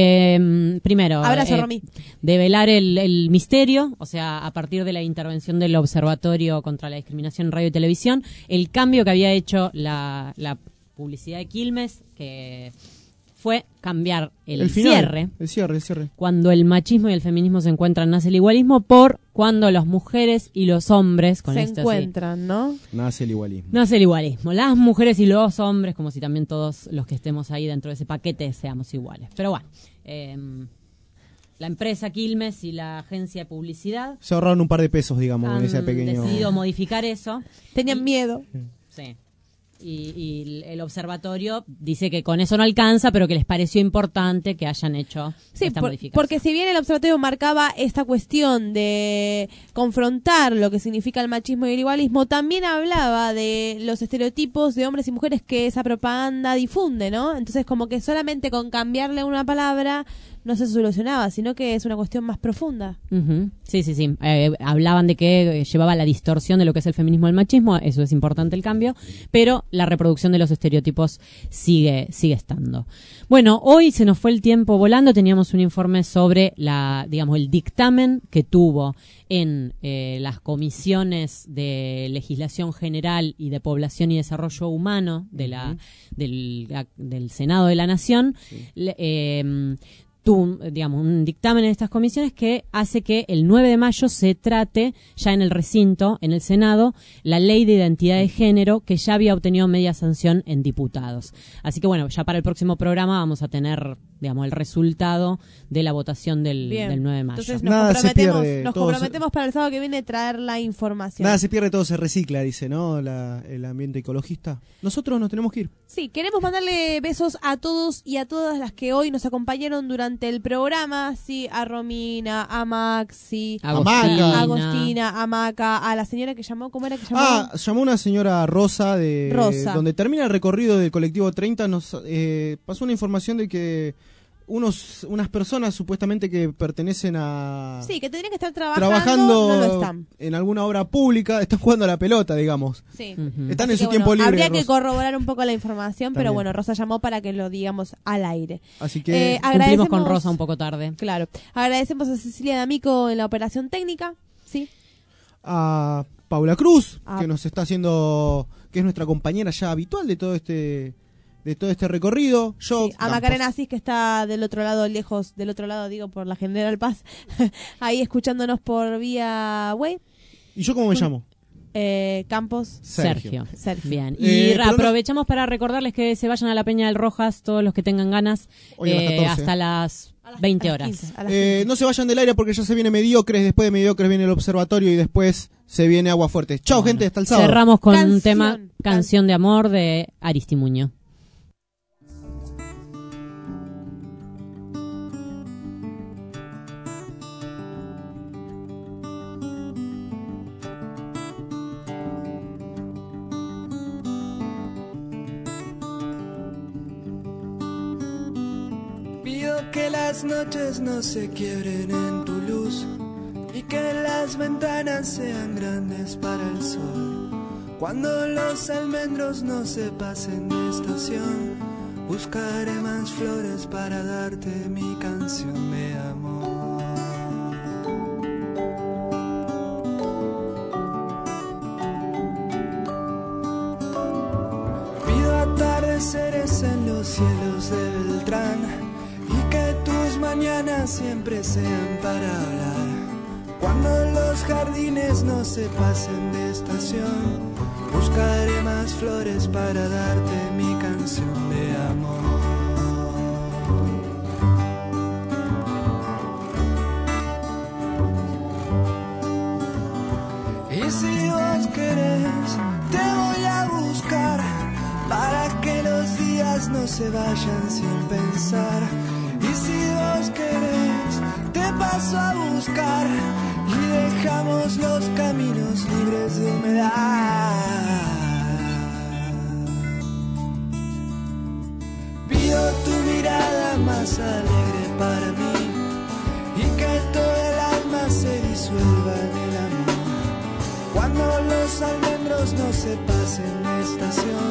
eh, primero,
Abrazo,
eh,
Romy.
develar el, el misterio, o sea, a partir de la intervención del Observatorio contra la Discriminación en Radio y Televisión, el cambio que había hecho la, la publicidad de Quilmes, que fue cambiar el,
El final,
cierre.
El cierre, el cierre.
Cuando el machismo y el feminismo se encuentran, nace el igualismo, por cuando las mujeres y los hombres con
Se
esto, sí,
encuentran, ¿no?
Nace el igualismo.
nace el igualismo. Las mujeres y los hombres, como si también todos los que estemos ahí dentro de ese paquete seamos iguales. Pero bueno, eh, la empresa Quilmes y la agencia de publicidad
Se ahorraron un par de pesos, digamos, en
han
ese pequeño...
decidido modificar eso.
Tenían miedo.
Sí. Y, y el observatorio dice que con eso no alcanza, pero que les pareció importante que hayan hecho
Sí,
esta
por-
modificación.
porque si bien el observatorio marcaba esta cuestión de confrontar lo que significa el machismo y el igualismo, también hablaba de los estereotipos de hombres y mujeres que esa propaganda difunde, ¿no? Entonces como que solamente con cambiarle una palabra no se solucionaba, sino que es una cuestión más profunda.
Ujú. Sí, sí, sí. Eh, hablaban de que eh, llevaba la distorsión de lo que es el feminismo y el machismo, eso es importante el cambio, pero la reproducción de los estereotipos sigue, sigue estando. Bueno, hoy se nos fue el tiempo volando, teníamos un informe sobre la, digamos, el dictamen que tuvo en eh, las comisiones de legislación general y de población y desarrollo humano de la, del, del Senado de la Nación. Le- eh, tuvo, digamos, un dictamen en estas comisiones que hace que el nueve de mayo se trate ya en el recinto, en el Senado, la ley de identidad de género que ya había obtenido media sanción en diputados. Así que bueno, ya para el próximo programa vamos a tener, digamos, el resultado de la votación del,
Bien.
del nueve de mayo.
Entonces nos
Nada se
comprometemos,
pierde,
nos
todo se-
comprometemos para el sábado que viene traer la información.
Nada se pierde, todo se recicla, dice, ¿no? La- el ambiente ecologista. Nosotros nos tenemos que ir.
Sí, queremos mandarle besos a todos y a todas las que hoy nos acompañaron durante el programa, sí, a Romina, a Maxi,
Agostina.
a Agostina, a Maca, a la señora que llamó, ¿cómo era que llamó?
Ah, llamó una señora Rosa de
Rosa.
donde termina el recorrido del colectivo treinta, nos eh, pasó una información de que unos unas personas supuestamente que pertenecen a
Sí, que tendrían que estar trabajando,
trabajando
no lo están.
en alguna obra pública, están jugando a la pelota, digamos.
Sí.
Están
Así
en
que,
su tiempo
bueno,
libre.
Habría que
Rosa.
corroborar un poco la información, pero
También.
bueno, Rosa llamó para que lo digamos al aire.
Así que
Eh,
Cumplimos
agradecemos-
con Rosa un poco tarde.
Claro. Agradecemos a Cecilia D'Amico en la operación técnica, sí.
a Paula Cruz,
Ah.
que nos está haciendo, que es nuestra compañera ya habitual de todo este de todo este recorrido. Yo
A
Campos-
Macarena Asís, que está del otro lado, lejos, del otro lado, digo, por la General Paz, ahí escuchándonos por vía web.
¿Y yo cómo me llamo?
Eh, Campos.
Sergio.
Sergio.
Bien.
Eh,
Y
pero no-
aprovechamos para recordarles que se vayan a la Peña del Rojas, todos los que tengan ganas,
Hoy a las
eh,
catorce.
hasta las veinte
a las
horas.
quince, a las
Eh, no se vayan del aire porque ya se viene Mediocres, después de Mediocres viene el Observatorio y después se viene Agua Fuerte. Chao, gente, hasta el sábado.
Cerramos con un
Canción.
tema, Canción de Amor de Aristimuño.
Pido que las noches no se quiebren en tu luz y que las ventanas sean grandes para el sol. Cuando los almendros no se pasen de estación, buscaré más flores para darte mi canción de amor. Pido atardeceres en los cielos de Beltrán y que tus mañanas siempre sean para hablar. Cuando los jardines no se pasen de estación, buscaré más flores para darte mi canción de amor. si vos querés, te voy a buscar para que los días no se vayan sin pensar. Y si vos querés, te paso a buscar y dejamos los caminos libres de humedad. Pido tu mirada más alegre para mí y que todo el alma se disuelva en el amor. Cuando los almendros no se pasen de estación